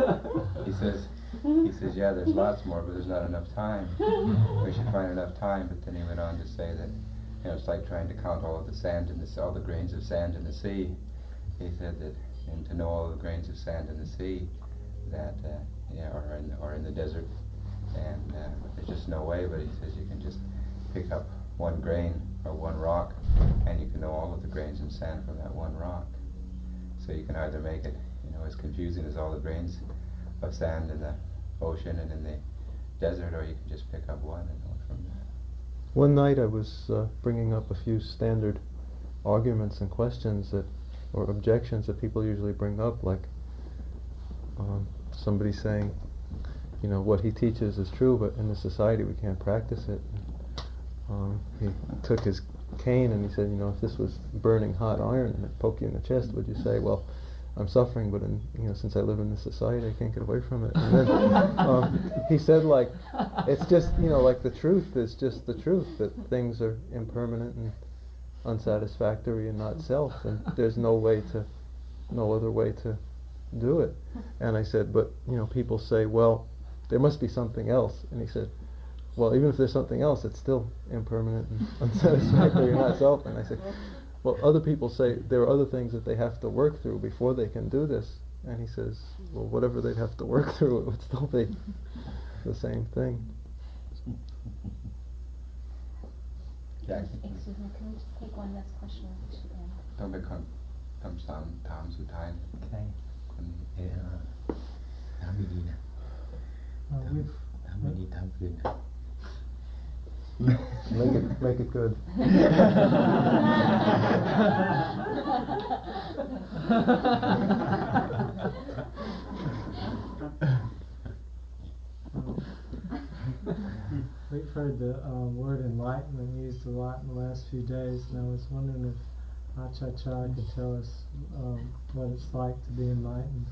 he says, yeah, there's lots more, but there's not enough time. We should find enough time. But then he went on to say that, it's like trying to count all of the sand in all the grains of sand in the sea. He said that, and to know all the grains of sand in the sea, that or in the desert, and there's just no way. But he says you can just pick up one grain or one rock, and you can know all of the grains of sand from that one rock. So you can either make it, as confusing as all the grains of sand in the ocean and in the desert, or you can just pick up one and know it from that. One night I was bringing up a few standard arguments and questions or objections that people usually bring up, like somebody saying, what he teaches is true, but in the society we can't practice it. He took his cane and he said, if this was burning hot iron and it poked you in the chest, would you say, well, I'm suffering, but since I live in this society, I can't get away from it. And then he said, like, it's just, like the truth is just the truth, that things are impermanent and unsatisfactory and not self, and there's no other way to do it. And I said, but, people say, well, there must be something else. And he said, well, even if there's something else, it's still impermanent and unsatisfactory and not self. And I said, well, other people say there are other things that they have to work through before they can do this. And he says, well, whatever they'd have to work through, it would still be the same thing. Yes. Excuse me, can we just take one last question? ต้องเป็นคำถามสุดท้ายใช่คนนี้ถามดีๆนะถามดีๆถามคืนนะ Make it good. We've heard the word enlightenment used a lot in the last few days, and I was wondering if Acha-cha could tell us what it's like to be enlightened.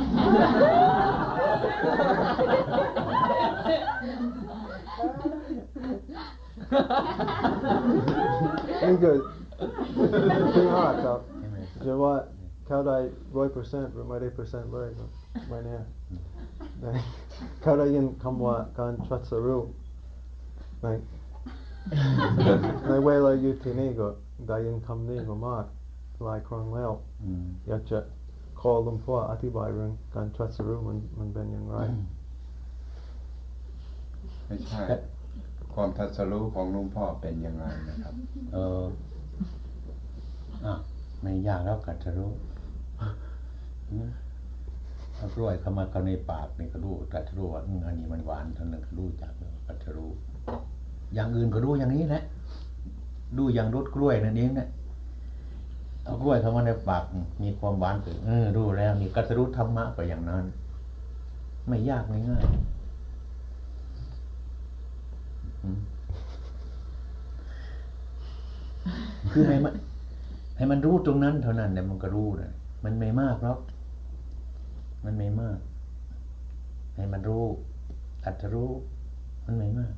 Very good. ที่ห้าครับจะว่าเข้าได้ 100% หรือไม่ได้% เลยก็ไม่แน่เขาได้ยินคำว่าการตรัสรู้ในเวลาอยู่ที่นี่ก็ได้ยินคำนี้มามากหลายครั้งแล้วอยากจะขอหลวงพ่ออธิบายเรื่องการตรัสรู้มันเป็นอย่างไรไม่ใช่ ความตรัสรู้ของหลวงพ่อเป็นยังไงนะครับไม่ยากแล้วกัตรู้เอากล้วยเข้ามาเข้าในปากนี่ก็รู้กัตรู้ว่าอันนี้มันหวานเท่านั้นก็รู้จักกัตรู้อย่างอื่นก็รู้อย่างนี้แหละรู้อย่างรสกล้วยนั่นเองเนี่ยเอากล้วยเข้ามาในปากมีความหวานเกิดรู้แล้วนี่กัตรู้ธรรมะก็อย่างนั้นไม่ยากง่ายคือให้มันรู้ตรงนั้นเท่านั้นเนี่ยมันก็รู้นะมันไม่มากหรอกมันไม่มากให้มันรู้อัตรู้มันไม่มาก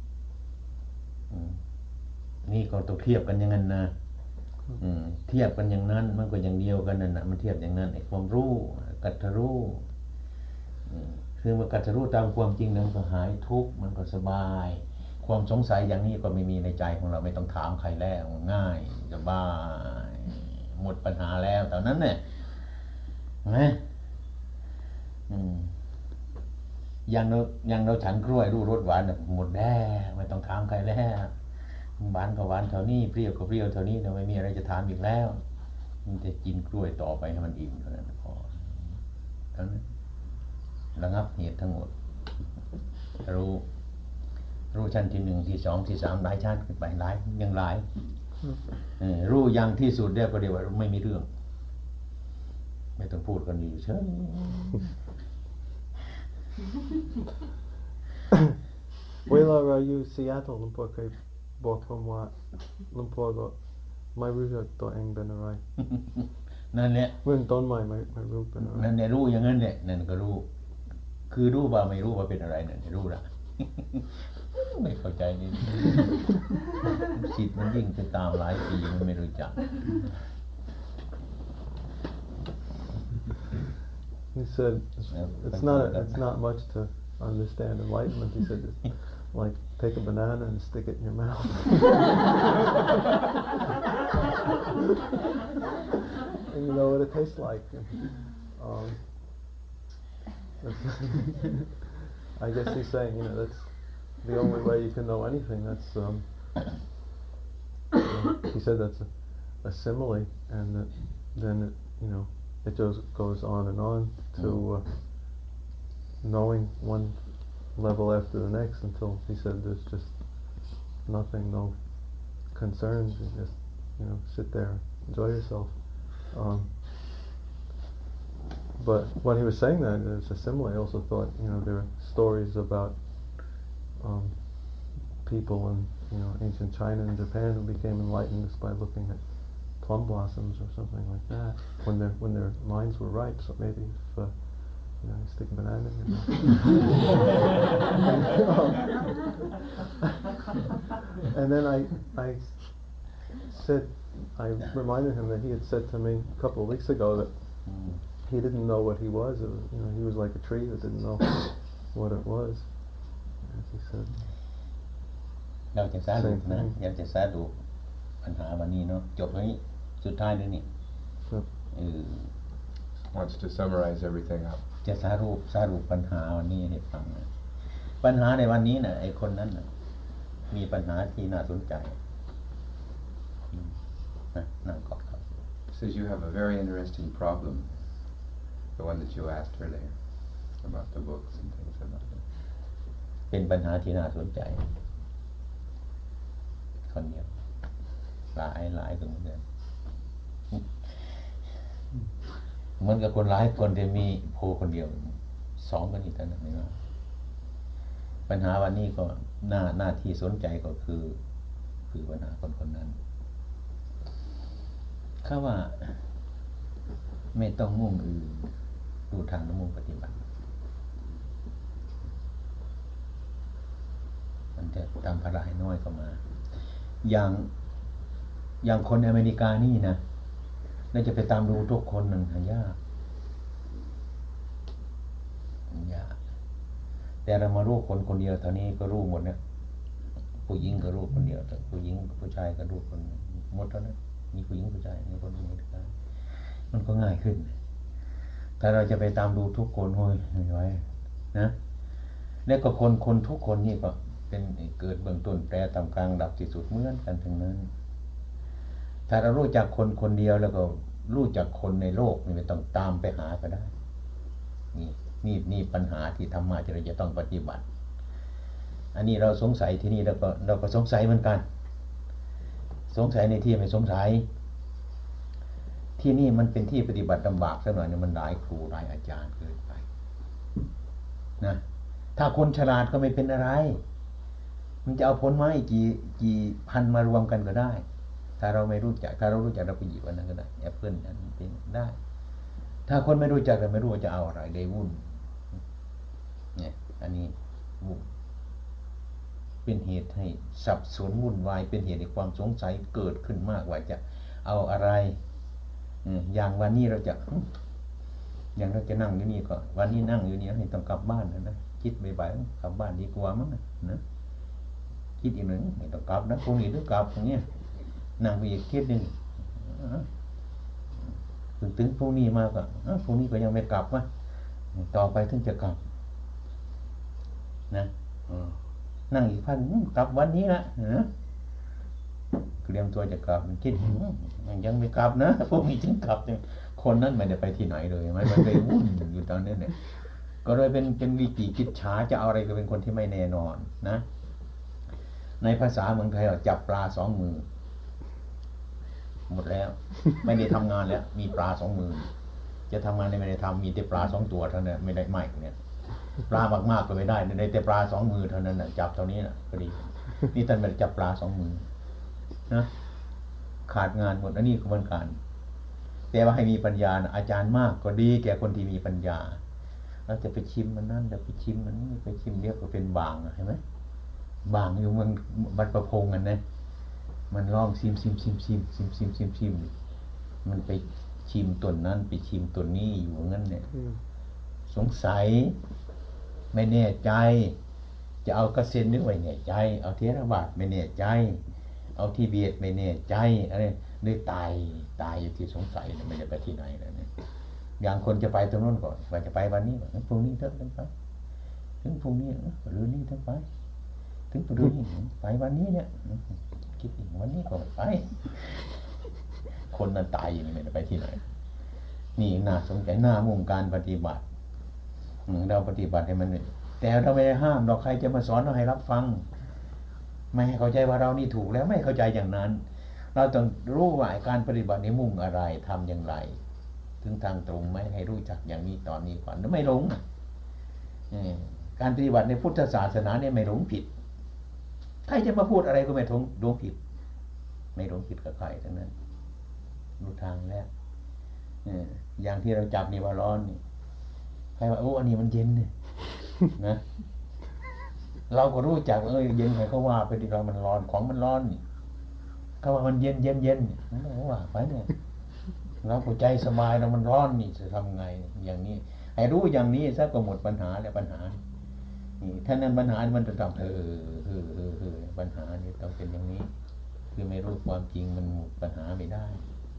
นี่ก็ต้องเทียบกันอย่างนั้นนะเทียบกันอย่างนั้นมันก็อย่างเดียวกันนั่นนะมันเทียบอย่างนั้นไอ้ความรู้กัตรู้คือเมื่อกัตรู้ตามความจริงนั้นก็หายทุกข์มันก็สบายความสงสัยอย่างนี้ก็ไม่มีในใจของเราไม่ต้องถามใครแล้วง่ายสบายหมดปัญหาแล้วตอนนั้นเนี่ยนะอย่างเราฉันกล้วยรู้รสหวานหมดแล้วไม่ต้องถามใครแล้วหวานก็หวานเท่านี้เปรี้ยวก็เปรี้ยวเท่านี้เราไม่มีอะไรจะถามอีกแล้วมันจะกินกล้วยต่อไปให้มันอิ่มเท่านั้นพอเท่านั้นระงับเหตุทั้งหมดรู้ชั้นที่1ที่2ที่3หลายชั้นขึ้นไปหลายยังหลายรู้อย่างที่สุดเรียกก็เรียกว่าไม่มีเรื่องไม่ต้องพูดกันอยู่เฉยเวลาเราอยู่ซีแอตเทิลหลวงพ่อเคยบอกผมว่าหลวงพ่อก็ไม่รู้จักตัวเองเป็นอะไรนั่นแหละเรื่องต้นไม่รู้เป็นอะไรนั่นแหละรู้อย่างนั้นแหละนั่นก็รู้คือรู้ว่าไม่รู้ว่าเป็นอะไรนั่นรู้ละไม่เข้าใจนี่จิตมันยิ่งไปตามหลายปีมันไม่รู้จัก He said it's not much to understand enlightenment. He said it's like take a banana and stick it in your mouth. And you know what it tastes like. I guess he's saying, that's the only way you can know anything. That's he said that's a simile, and that then it just goes on and on to knowing one level after the next until he said there's just nothing, no concerns. You just sit there, enjoy yourself. But when he was saying that, it's a simile. I also thought, there are stories about people in ancient China and Japan who became enlightened just by looking at plum blossoms or something like that when their minds were ripe. So maybe if you stick a banana in your mouth. And then I reminded him that he had said to me a couple of weeks ago that he didn't know what he was. He was like a tree that didn't know what it was. As he said. เราจะสรุปนะอยากจะสรุปปัญหาวันนี้เนาะจบตรงนี้สุดท้ายเลยนี่ Wants to summarize everything up. จะสรุปปัญหาวันนี้ให้ฟังนะปัญหาในวันนี้น่ะไอ้คนนั้นน่ะมีปัญหาที่น่าสนใจนั่งกอดเขา Says you have a very interesting problem, the one that you asked earlier about the books and things about it. เป็นปัญหาที่น่าสนใจคนเดียวหลายคนเหมือนกันเหมือนกับคนหลายคนที่มีโพคนเดียว2คนนี้เท่านั้นไม่ว่าปัญหาวันนี้ก็หน้าที่สนใจก็คือปัญหาคนนั้นข้าว่าไม่ต้องมุ่งอื่นดูทางมุ่งปฏิบัติมันจะทำภาระให้น้อยเข้ามาอย่างคนอเมริกานี่นะน่าจะไปตามดูทุกคนมันยากแต่เรามารู้คนเดียวเท่านี้ก็รู้หมดนะผู้หญิงก็รู้คนเดียวแต่ผู้หญิงผู้ชายก็รู้คนหมดเท่านั้นมีผู้หญิงผู้ชายมีคนอเมริกามันก็ง่ายขึ้นถ้าเราจะไปตามดูทุกคนโอ้ยไม่ไหวนะแล้วก็คนทุกคนนี่ก็เป็นเกิดเบื้องต้นแปรตามกลางดับที่สุดเหมือนกันทั้งนั้นถ้าเรารู้จักคนเดียวแล้วก็รู้จักคนในโลกไม่ต้องตามไปหาก็ได้นี่ปัญหาที่ธรรมะที่เราจะต้องปฏิบัติอันนี้เราสงสัยที่นี่เราก็สงสัยเหมือนกันสงสัยในที่ไม่สงสัยที่นี่มันเป็นที่ปฏิบัติลำบากสักหน่อยเนี่ยมันหลายครูหลายอาจารย์เกินไปนะถ้าคนฉลาดก็ไม่เป็นอะไรมันจะเอาผลไม้กี่พันมารวมกันก็ได้ถ้าเราไม่รู้จักเราไปหยิบอันนั้นก็ได้แอปเปิ้ลอันนี้เป็นได้ถ้าคนไม่รู้จักเราไม่รู้ว่าจะเอาอะไรได้วุ่นเนี่ยอันนี้วุ่นเป็นเหตุให้สับสนวุ่นวายเป็นเหตุให้ความสงสัยเกิดขึ้นมากว่าจะเอาอะไรอย่างวันนี้เราจะนั่งอยู่นี่ก็วันนี้นั่งอยู่นี่ให้ต้องกลับบ้านนะคิดบ่ายๆกลับบ้านดีกว่ามั้งนะคิดอีกหนึ่งไม่ต้องกลับนะพรุ่งนี้ต้องกลับอย่างเงี้ยนั่งไปอีกคิดหนึ่งถึงพรุ่งนี้มาก็พรุ่งนี้ก็ยังไม่กลับวะต่อไปถึงจะกลับนะนั่งอีกพันกลับวันนี้ละเตรียมตัวจะกลับมันคิดยังไม่กลับนะพรุ่งนี้ถึงกลับคนนั้นไม่ได้ไปที่ไหนเลยมันเลยวุ่นอยู่ตอนนี้เนี่ยก็เลยเป็นวิจิกิจฉาจะเอาอะไรก็เป็นคนที่ไม่แน่นอนนะในภาษาเมืองไทยจับปลา2 มือหมดแล้วไม่ได้ทำงานแล้วมีปลา2 มือจะทำงานไม่ได้ทำมีแต่ปลา2 ตัวเท่านั้นไม่ได้ไม่เนี่ยปลามากๆก็ไม่ได้ในแต่ปลา2 มือเท่านั้นน่ะจับเท่านี้น่ะก็ดีนี่ท่านไม่ได้จับปลา2 มือนะขาดงานหมดอันนี้ก็เหมือนกันแต่ว่าให้มีปัญญาอาจารย์มากก็ดีแก่คนที่มีปัญญาเราจะไปชิมมันนั่นจะไปชิมมันนี่ไปชิมเรียกว่าเป็นบางเห็นไหมบางอยู่เมืองบัดประพงกันนะมันลองชิมมันไปชิมต้นนั้นไปชิมต้นนี้อยู่งั้นเนี่ยสงสัยไม่แน่ใจจะเอากสิณหรือไม่แน่ใจเอาเทรวาสไม่แน่ใจเอาทิเบตไม่แน่ใจอะไรเลยตายอยู่ที่สงสัยไม่ได้ไปที่ไหนเลยเนี่ยอย่างคนจะไปตรงนู้นก่อนว่าจะไปวันนี้ก่อนพรุ่งนี้เถอะไปถึงพรุ่งนี้หรือนี่เถอะไปถึงพรุ่งนี้ไปวันนี้เนี่ยคิดอีกวันนี้ก็ไม่ไปคนนั้นตายอย่างนี้ไม่ได้ไปที่ไหนนี่น่าสงสัยหน้ามุ่งการปฏิบัติเราปฏิบัติให้มันแต่เราไม่ได้ห้ามเราใครจะมาสอนเราให้รับฟังไม่ให้เข้าใจว่าเรานี่ถูกแล้วไม่เข้าใจอย่างนั้นเราต้องรู้ว่าการปฏิบัติในมุ่งอะไรทำอย่างไรถึงทางตรงไหมให้รู้จักอย่างนี้ตอนนี้ก่อนไม่หลงการปฏิบัติในพุทธศาสนาเนี่ยไม่หลงผิดใครจะมาพูดอะไรก็ไม่หลงผิดไม่หลงผิดกับใครทั้งนั้นรู้ทางแล้วอย่างที่เราจับนี่ว่าร้อนนี่ใครว่าโอ้อันนี้มันเย็นเนี่ยนะเราก็รู้จักเย็นใครเขาว่าไปดีเรามันร้อนของมันร้อนนี่เขาว่ามันเย็นนั่นก็ว่าไปเนี่ยเราก็ใจสบายเรามันร้อนนี่จะทำไงอย่างนี้ให้รู้อย่างนี้ซะก็หมดปัญหาแล้วปัญหานี่ถ้านั้นปัญหามันจะต้องปัญหานี่ต้องเป็นอย่างนี้คือไม่รู้ความจริงมันหมดปัญหาไม่ได้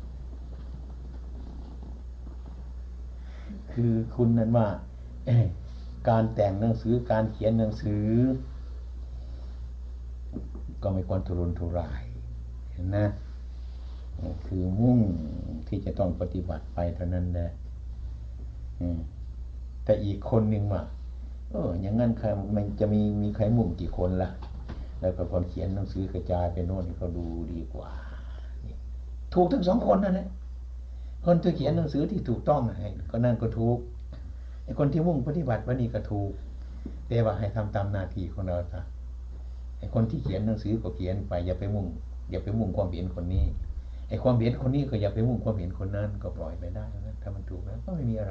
คือคุณนั้นว่าการแต่งหนังสือการเขียนหนังสือก็ไม่ควรทุรนทุรายเห็นนะคือมุ่งที่จะต้องปฏิบัติไปเท่านั้นแหละแต่อีกคนหนึ่งว่าอย่างนั้นใครมันจะมีใครมุ่งกี่คนล่ะแล้วก็คนเขียนหนังสือกระจายไปโน่นเขาดูดีกว่าถูกทั้งสองคนนั่นแหละคนที่เขียนหนังสือที่ถูกต้องก็นั่นก็ถูกไอ้คนที่มุ่งปฏิบัติวันนี้ก็ถูกแต่ว่าให้ทำตามหน้าที่ของเราซะไอ้คนที่เขียนหนังสือก็เขียนไปอย่าไปมุ่งความเห็นคนนี้ไอ้ความเห็นคนนี้ก็อย่าไปมุ่งความเห็นคนนั้นก็ปล่อยไปได้นะถ้ามันถูกแล้วก็ไม่มีอะไร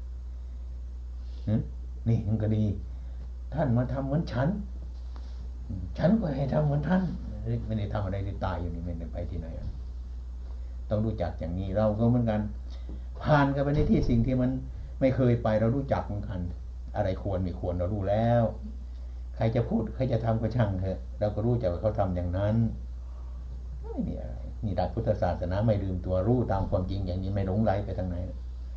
นี่มันก็ดีท่านมาทำเหมือนฉันก็ให้ทำเหมือนท่านไม่ได้ทำอะไรที่ตายอยู่นี่ไม่ได้ไปที่ไหนต้องรู้จักอย่างนี้เราก็เหมือนกันผ่านกันไปในที่สิ่งที่มันไม่เคยไปเรารู้จักเหมือนกันอะไรควรไม่ควรเรารู้แล้วใครจะพูดใครจะทำก็ช่างเถอะเราก็รู้จักว่าเขาทำอย่างนั้นไม่มีอะไรนี่หลักพุทธศาสนาไม่ลืมตัวรู้ตามความจริงอย่างนี้ไม่หลงไหลไปทางไหน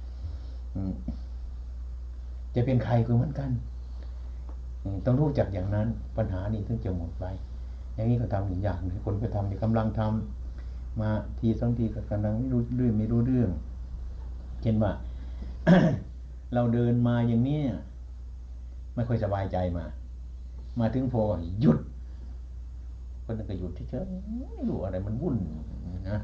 จะเป็นใครก็เหมือนกันต้องรู้จักอย่างนั้นปัญหานี้ถึงจะหมดไปอย่างนี้ก็ทำอีกอย่างคนไปทำนี่กำลังทำมาทีสองทีก็กำลังไม่รู้เรื่องเช่นว่า เราเดินมาอย่างนี้ไม่ค่อยสบายใจมาถึงพอหยุดคนนึงก็หยุดที่เฉยไม่รู้อะไรมันวุ่นนะ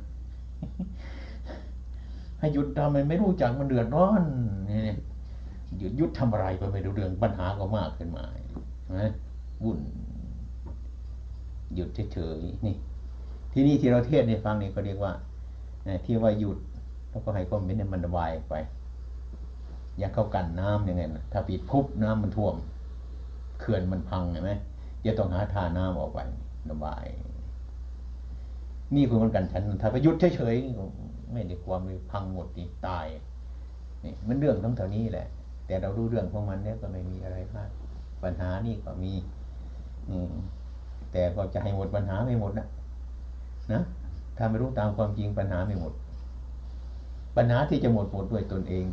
ให้หยุดทำไมไม่รู้จักมันเดือดร้อนนี่หยุดทำอะไรก็ไม่รู้เรื่องปัญหาก็มากขึ้นมานะวุ่นหยุดเฉยๆนี่ที่นี่ที่เราเทศน์ในฟังนี่ก็เรียกว่าที่ว่าหยุดแล้วก็ให้ความเห็นมันระบายไปอย่างเข้ากันน้ำยังไงนะถ้าปิดพุบน้ำมันท่วมเขื่อนมันพังเห็นไหมจะต้องหาท่าน้ำออกไประบายนี่คือมันกันฉันถ้าไปหยุดเฉยๆไม่ได้ความมีพังหมดนี่ตายนี่มันเรื่องทั้งเท่านี้แหละแต่เรารู้เรื่องของมันเนี่ยก็ไม่มีอะไรมากปัญหานี่ก็มีแต่ก็จะให้หมดปัญหาไม่หมดนะถ้าไม่รู้ตามความจริงปัญหาไม่หมดปัญหาที่จะหมดด้วยตนเอง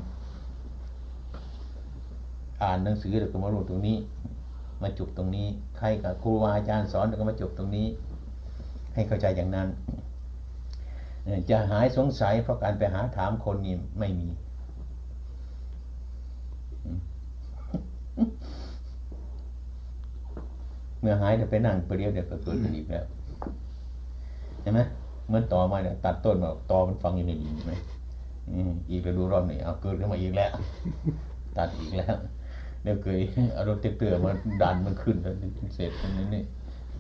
อ่านหนังสือแล้วก็มารู้ตรงนี้มาจบตรงนี้ใครกับครูอาจารย์สอนแล้วก็มาจบตรงนี้ให้เข้าใจอย่างนั้นจะหายสงสัยเพราะการไปหาถามคนนี่ไม่มีเมื่อหายเดี๋ยวไปนั่งไปเรียวเดี๋ยวก็เกิดขึ้นอีกแล้วเห็นไหมเหมือนต่อมาเนี่ยตัดต้นมาต่อมันฟังอยู่ในดินใช่ไหมอีกแล้วดูรอบนี้เอาเกิดขึ้นมาอีกแล้วตัดอีกแล้วเดี๋ยวเคยเอารถเตื่อมาดันมันขึ้นแล้วเสร็จตรงนี้นี่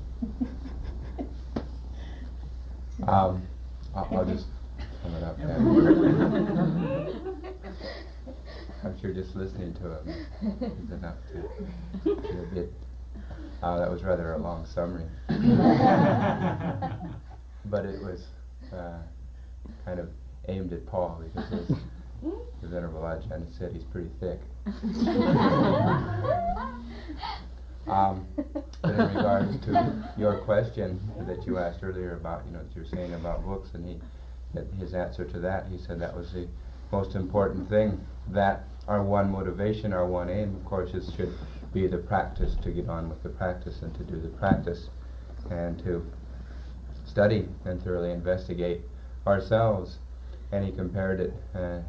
I'll just sum it up there. I'm sure just listening to it is enough to get a bit. That was rather a long summary. But it was kind of aimed at Paul because The Venerable Ajahn said he's pretty thick. But in regards to your question that you asked earlier about, that you're saying about books, and his answer to that, he said that was the most important thing, that our one motivation, our one aim, of course, should be the practice, to get on with the practice and to do the practice and to study and thoroughly investigate ourselves. And he compared it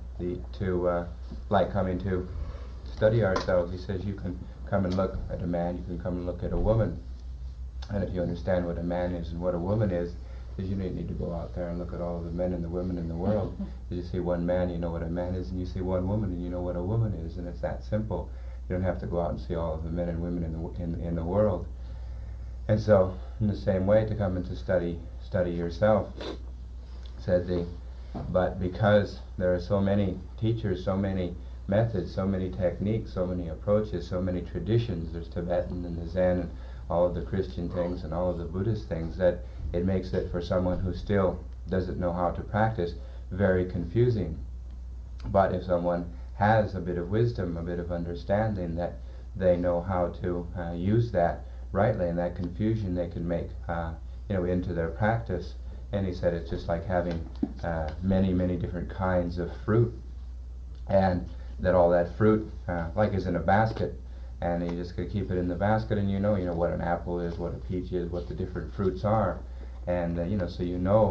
to like coming to study ourselves. He says you can come and look at a man, you can come and look at a woman, and if you understand what a man is and what a woman is you need to go out there and look at all of the men and the women in the world. You see one man, you know what a man is, and you see one woman, and you know what a woman is, and it's that simple. You don't have to go out and see all of the men and women in the world. And so, in the same way, to come and to study yourself, said but because there are so many teachers, so many methods, so many techniques, so many approaches, so many traditions, there's Tibetan and the Zen and all of the Christian things and all of the Buddhist things, that it makes it, for someone who still doesn't know how to practice, very confusing. But if someone has a bit of wisdom, a bit of understanding, that they know how to use that rightly, and that confusion they can make into their practice. And he said it's just like having many different kinds of fruit, and that all that fruit like is in a basket, and you just could keep it in the basket, and you know what an apple is, what a peach is, what the different fruits are, and so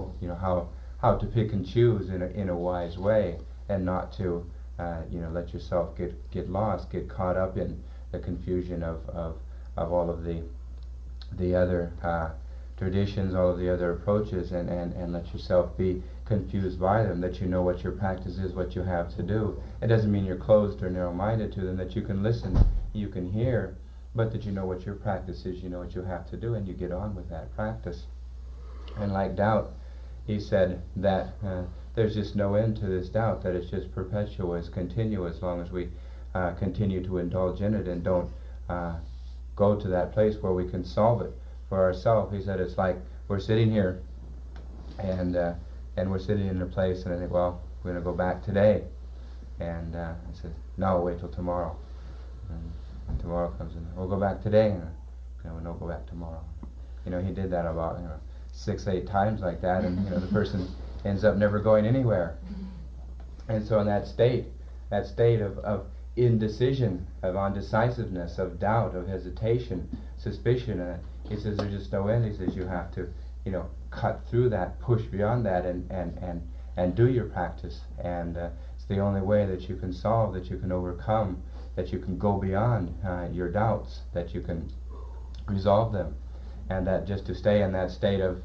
how to pick and choose in a wise way, and not to let yourself get lost, get caught up in the confusion of all of the other traditions, all of the other approaches, and let yourself be confused by them, that you know what your practice is, what you have to do. It doesn't mean you're closed or narrow-minded to them, that you can listen, you can hear, but that you know what your practice is, you know what you have to do, and you get on with that practice. And like doubt, he said that there's just no end to this doubt, that it's just perpetual, it's continuous, as long as we continue to indulge in it and don't go to that place where we can solve it for ourselves. He said it's like we're sitting here and we're sitting in a place, and I think, well, we're going to go back today. And I said, no, wait till tomorrow. And tomorrow comes, and we'll go back today. And no, go back tomorrow. He did that about 6-8 times like that, and the person ends up never going anywhere. And so in that state of indecision, of undecisiveness, of doubt, of hesitation, suspicion, he says there's just no end. He says you have to cut through that, push beyond that, and do your practice. And it's the only way that you can solve, that you can overcome, that you can go beyond your doubts, that you can resolve them, and that just to stay in that state of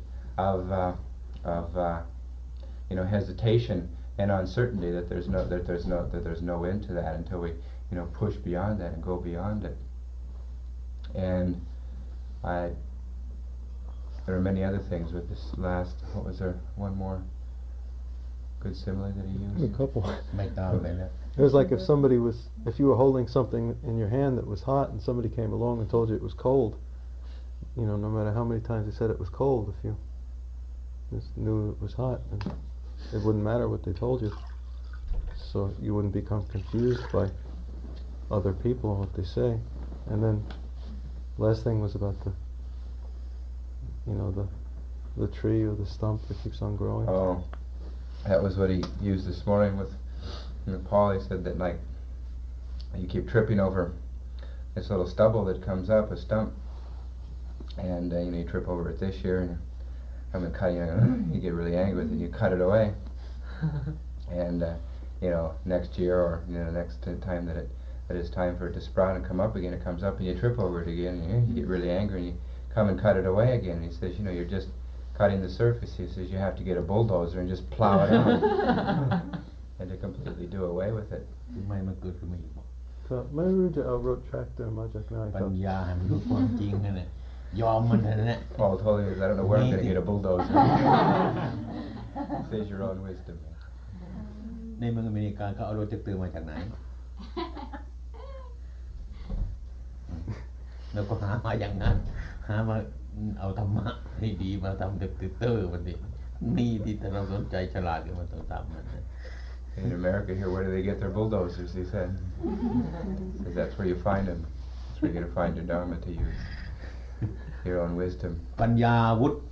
hesitation and uncertainty, that there's no end to that until we push beyond that and go beyond it. And there are many other things with this last. What was there? One more good simile that he used? A couple. It was like if you were holding something in your hand that was hot, and somebody came along and told you it was cold. No matter how many times they said it was cold, if you just knew it was hot, and it wouldn't matter what they told you. So you wouldn't become confused by other people and what they say. And then last thing was about the tree or the stump that keeps on growing. Oh, that was what he used this morning with Paul. He said that like you keep tripping over this little stubble that comes up, a stump, and you trip over it this year, and you come and cut, you get really angry with it, you cut it away, and next year or next time that it's time for it to sprout and come up again, it comes up and you trip over it again, and you get really angry and you come and cut it away again. And he says, you're just cutting the surface. He says you have to get a bulldozer and just plow it out and to completely do away with it. ไม่รู้จะเอารถแทรกเตอร์มาจากไหนครับปัญญาให้มันรู้ความจริงนั่นแหละยอมมันนั่นแหละ Paul told him, I don't know where I'm going to get a bulldozer. Says your own wisdom. ในเมืองอเมริกาเขาเอารถแทรกเตอร์มาจากไหน แล้วก็หามาอย่างนั้นหามาเอาธรรมะให้ดีมาทำแทรกเตอร์มันดินี่ที่ถ้าเราสนใจฉลาดก็มันต้องทำมัน In America here, where do they get their bulldozers, he said. Because that's where you find them. That's where you're going to find your Dharma to use. Your own wisdom. ปัญญาวุฒิ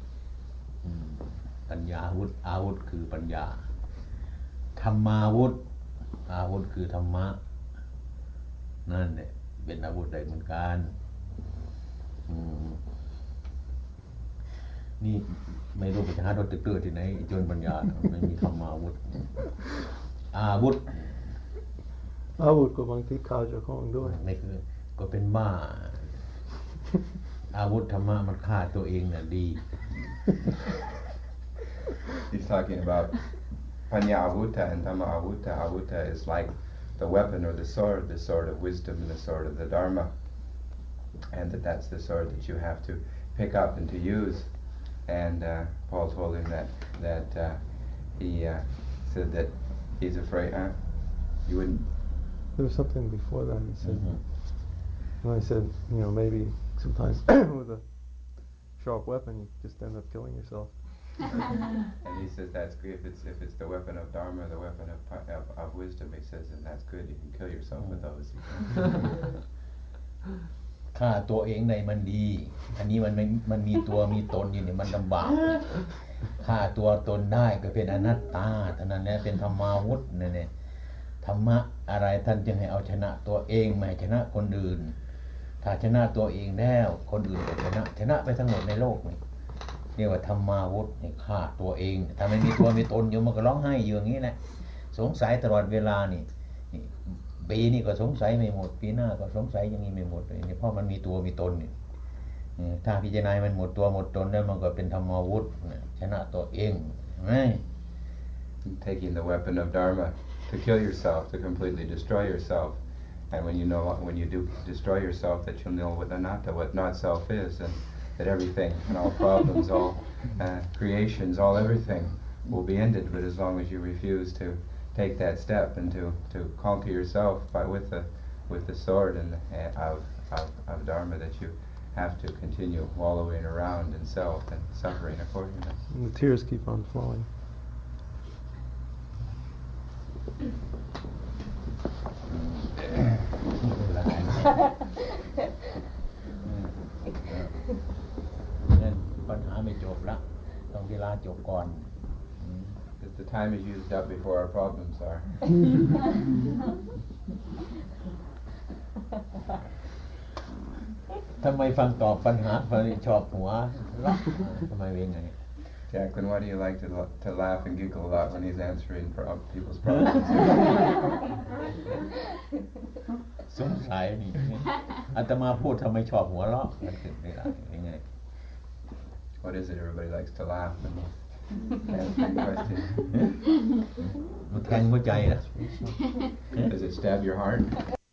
ปัญญาวุฒิอาวุธคือปัญญาธรรมาวุธอาวุธคือธรรมะนั่นเนี่ยเป็นอาวุธได้เหมือนกันนี่ไม่รู้ไปหาดร.เตอร์ที่ไหนจนปัญญาไม่มีธรรมาวุธอาวุธอาวุธก็บางทีฆ่าเจ้าของด้วยไม่คือก็เป็นบ้าอาวุธธรรมะมันฆ่าตัวเองน่ะดี He's talking about Panya Avuta and Dhamma Avuta. Avuta is like the weapon or the sword of wisdom and the sword of the Dharma. And that's the sword that you have to pick up and to use. And Paul told him that he said that he's afraid, you wouldn't... There was something before that he said. And I said, maybe sometimes with a sharp weapon you just end up killing yourself. And he says that's good if it's the weapon of Dharma, the weapon of wisdom. He says, and that's good. You can kill yourself with those. ฆ่าตัวเองในมันดีอันนี้มันมีตัวมีตนอยู่นี่มันลำบากฆ่าตัวตนได้ก็เป็นอนัตตาเท่านั้นแหละเป็นธรรมาวุธเนี่ยธรรมะอะไรท่านจึงให้เอาชนะตัวเองไม่ชนะคนอื่นถ้าชนะตัวเองแล้วคนอื่นก็ชนะไปทั้งหมดในโลกนี่เรียกว่าธรรมาวุธนี่ฆ่าตัวเองถ้าไม่มีตัวมีตนอยู่มันก็ร้องไห้อยู่อย่างนี้แหละสงสัยตลอดเวลานี่ปีนี้ก็สงสัยไม่หมดปีหน้าก็สงสัยอย่างนี้ไม่หมดเลยเพราะมันมีตัวมีตนนี่ถ้าพิจารณามันหมดตัวหมดตนแล้วมันก็เป็นธรรมาวุธชนะตัวเองไหม Taking the weapon of Dharma to kill yourself, to completely destroy yourself. And when you do destroy yourself, that you'll know what anatta, what not self is, and that everything and all problems, all creations, all everything will be ended. But as long as you refuse to take that step and to conquer yourself with the sword and of Dharma, that you have to continue wallowing around in self and suffering accordingly. And the tears keep on flowing. The time is used up before our problems are. ทำไมฟังตอบปัญหาชอบหัวทำไมเป็นไง Jacqueline, why do you like to laugh and giggle a lot when he's answering people's problems? สงสัยนี่อาตมาพูดทำไมชอบหัวเราะมันคือยังไง What is it everybody likes to laugh when answering questions? มันแทงหัวใจนะ Does it stab your heart?